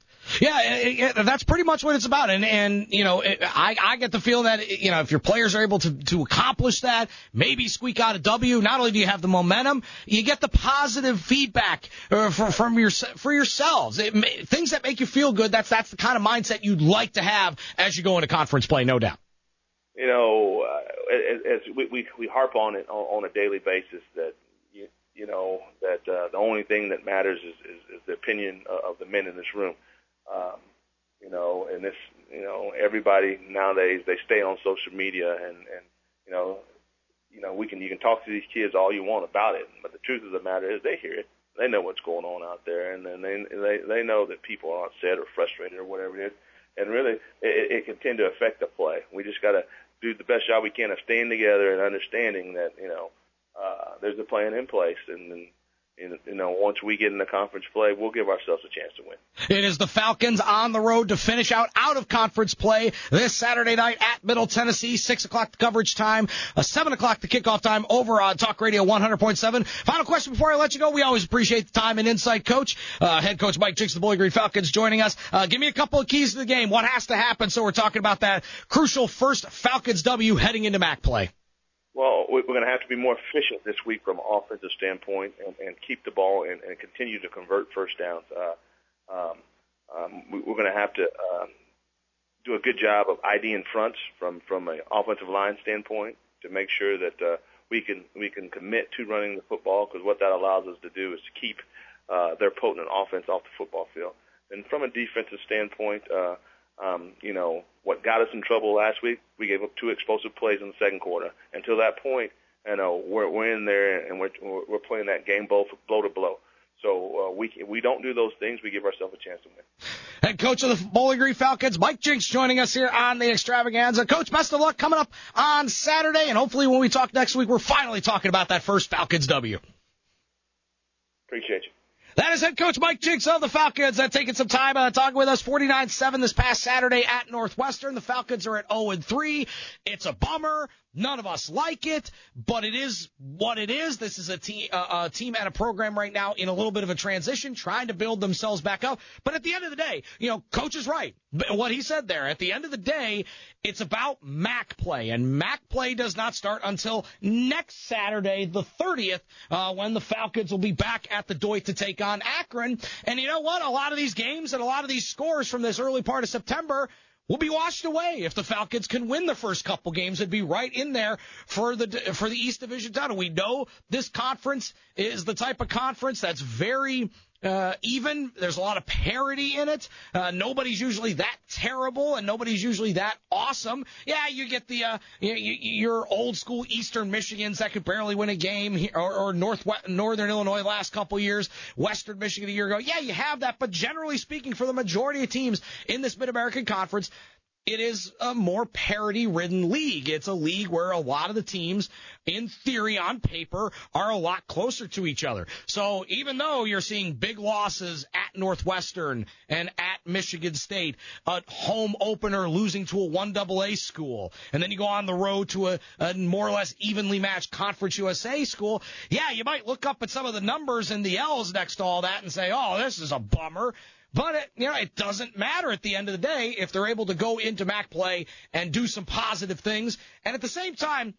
Yeah, that's pretty much what it's about. And, and you know, I, I get the feeling that, you know, if your players are able to, to accomplish that, maybe squeak out a W, not only do you have the momentum, you get the positive feedback uh, for, from your, for yourselves. It, things that make you feel good, that's, that's the kind of mindset you'd like to have as you go into conference play, no doubt. You know, uh, as, as we, we, we harp on it on, on a daily basis that, you, you know, that uh, the only thing that matters is, is, is the opinion of the men in this room. Um, you know, and this, you know, everybody nowadays, they stay on social media and, and, you know, you know, we can, you can talk to these kids all you want about it, but the truth of the matter is they hear it. They know what's going on out there, and then they, they, they know that people are upset or frustrated or whatever it is. And really, it, it can tend to affect the play. We just got to do the best job we can of staying together and understanding that, you know, uh, there's a plan in place, and, and you know, once we get in the conference play, we'll give ourselves a chance to win. It is the Falcons on the road to finish out out of conference play this Saturday night at Middle Tennessee. Six o'clock the coverage time, uh, seven o'clock the kickoff time over on Talk Radio one hundred point seven. Final question before I let you go. We always appreciate the time and insight, Coach. Uh, head coach Mike Jinks of the Bowling Green Falcons joining us. Uh, give me a couple of keys to the game. What has to happen? So we're talking about that crucial first Falcons W heading into M A C play. Well, we're going to have to be more efficient this week from an offensive standpoint and, and keep the ball and, and continue to convert first downs. Uh, um, um, we, we're going to have to um, do a good job of IDing fronts from from an offensive line standpoint to make sure that uh, we can we can commit to running the football, because what that allows us to do is to keep uh, their potent offense off the football field. And from a defensive standpoint, uh, um, you know, what got us in trouble last week, we gave up two explosive plays in the second quarter. Until that point, you know, we're, we're in there and we're, we're playing that game blow, blow to blow. So uh, we we don't do those things, we give ourselves a chance to win. Head coach of the Bowling Green Falcons, Mike Jinks, joining us here on the Extravaganza. Coach, best of luck coming up on Saturday, and hopefully when we talk next week, we're finally talking about that first Falcons W. Appreciate you. That is head coach Mike Jinks of the Falcons, uh, taking some time uh, talking with us. forty-nine seven this past Saturday at Northwestern. The Falcons are at oh and three. It's a bummer. None of us like it, but it is what it is. This is a team, uh, a team and a program right now in a little bit of a transition, trying to build themselves back up. But at the end of the day, you know, coach is right. What he said there, at the end of the day, it's about M A C play, and M A C play does not start until next Saturday, the thirtieth, uh, when the Falcons will be back at the Doit to take on Akron. And you know what? A lot of these games and a lot of these scores from this early part of September will be washed away if the Falcons can win the first couple games. It'd be right in there for the for the East Division title. We know this conference is the type of conference that's very uh, even. There's a lot of parity in it. Uh, nobody's usually that terrible, and nobody's usually that awesome. Yeah, you get the uh, you, your old school Eastern Michigans that could barely win a game, or, or North Northern Illinois last couple years, Western Michigan a year ago. Yeah, you have that, but generally speaking, for the majority of teams in this Mid-American Conference, it is a more parity-ridden league. It's a league where a lot of the teams, in theory, on paper, are a lot closer to each other. So even though you're seeing big losses at Northwestern and at Michigan State, a home opener losing to a one double A school, and then you go on the road to a, a more or less evenly matched Conference U S A school, yeah, you might look up at some of the numbers and the L's next to all that and say, oh, this is a bummer. But it, you know, it doesn't matter at the end of the day if they're able to go into M A C play and do some positive things. And at the same time,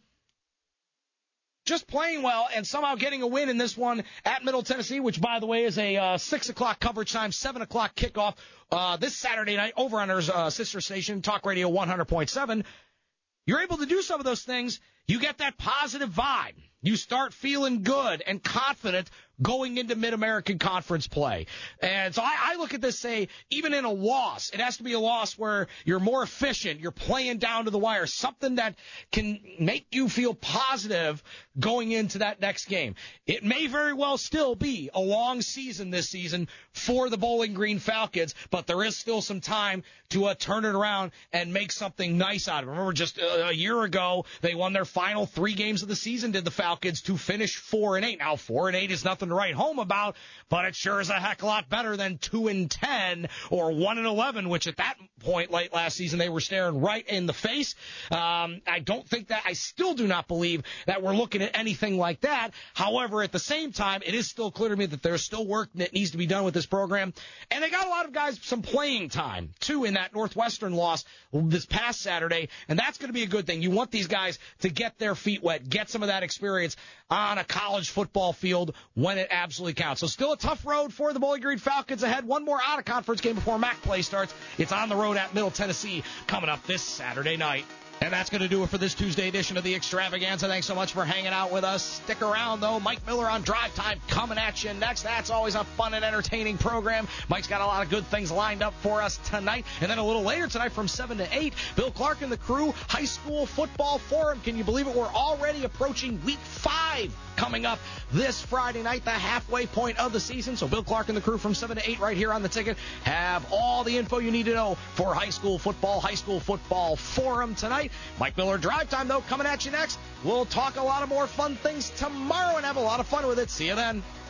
just playing well and somehow getting a win in this one at Middle Tennessee, which, by the way, is a uh, six o'clock coverage time, seven o'clock kickoff uh, this Saturday night over on our uh, sister station, Talk Radio one hundred point seven. You're able to do some of those things. You get that positive vibe. You start feeling good and confident going into Mid-American Conference play. And so I, I look at this, say, even in a loss, it has to be a loss where you're more efficient, you're playing down to the wire, something that can make you feel positive going into that next game. It may very well still be a long season this season for the Bowling Green Falcons, but there is still some time to uh, turn it around and make something nice out of it. Remember, just uh, a year ago, they won their final three games of the season, did the Falcons, to finish four and eight. Now, four and eight is nothing to write home about, but it sure is a heck of a lot better than two and ten or one and eleven, which at that point late last season they were staring right in the face. Um, I don't think that, I still do not believe that we're looking at anything like that. However, at the same time, it is still clear to me that there's still work that needs to be done with this program, and they got a lot of guys some playing time too in that Northwestern loss this past Saturday, and that's going to be a good thing. You want these guys to get their feet wet, get some of that experience on a college football field when it absolutely counts. So still a tough road for the Bowling Green Falcons ahead. One more out-of-conference game before M A C play starts. It's on the road at Middle Tennessee coming up this Saturday night. And that's going to do it for this Tuesday edition of the Extravaganza. Thanks so much for hanging out with us. Stick around, though. Mike Miller on Drive Time coming at you next. That's always a fun and entertaining program. Mike's got a lot of good things lined up for us tonight. And then a little later tonight from seven to eight, Bill Clark and the crew, High School Football Forum. Can you believe it? We're already approaching week five coming up this Friday night, the halfway point of the season. So Bill Clark and the crew from seven to eight right here on the ticket have all the info you need to know for high school football, High School Football Forum tonight. Mike Miller Drive Time, though, coming at you next. We'll talk a lot of more fun things tomorrow and have a lot of fun with it. See you then.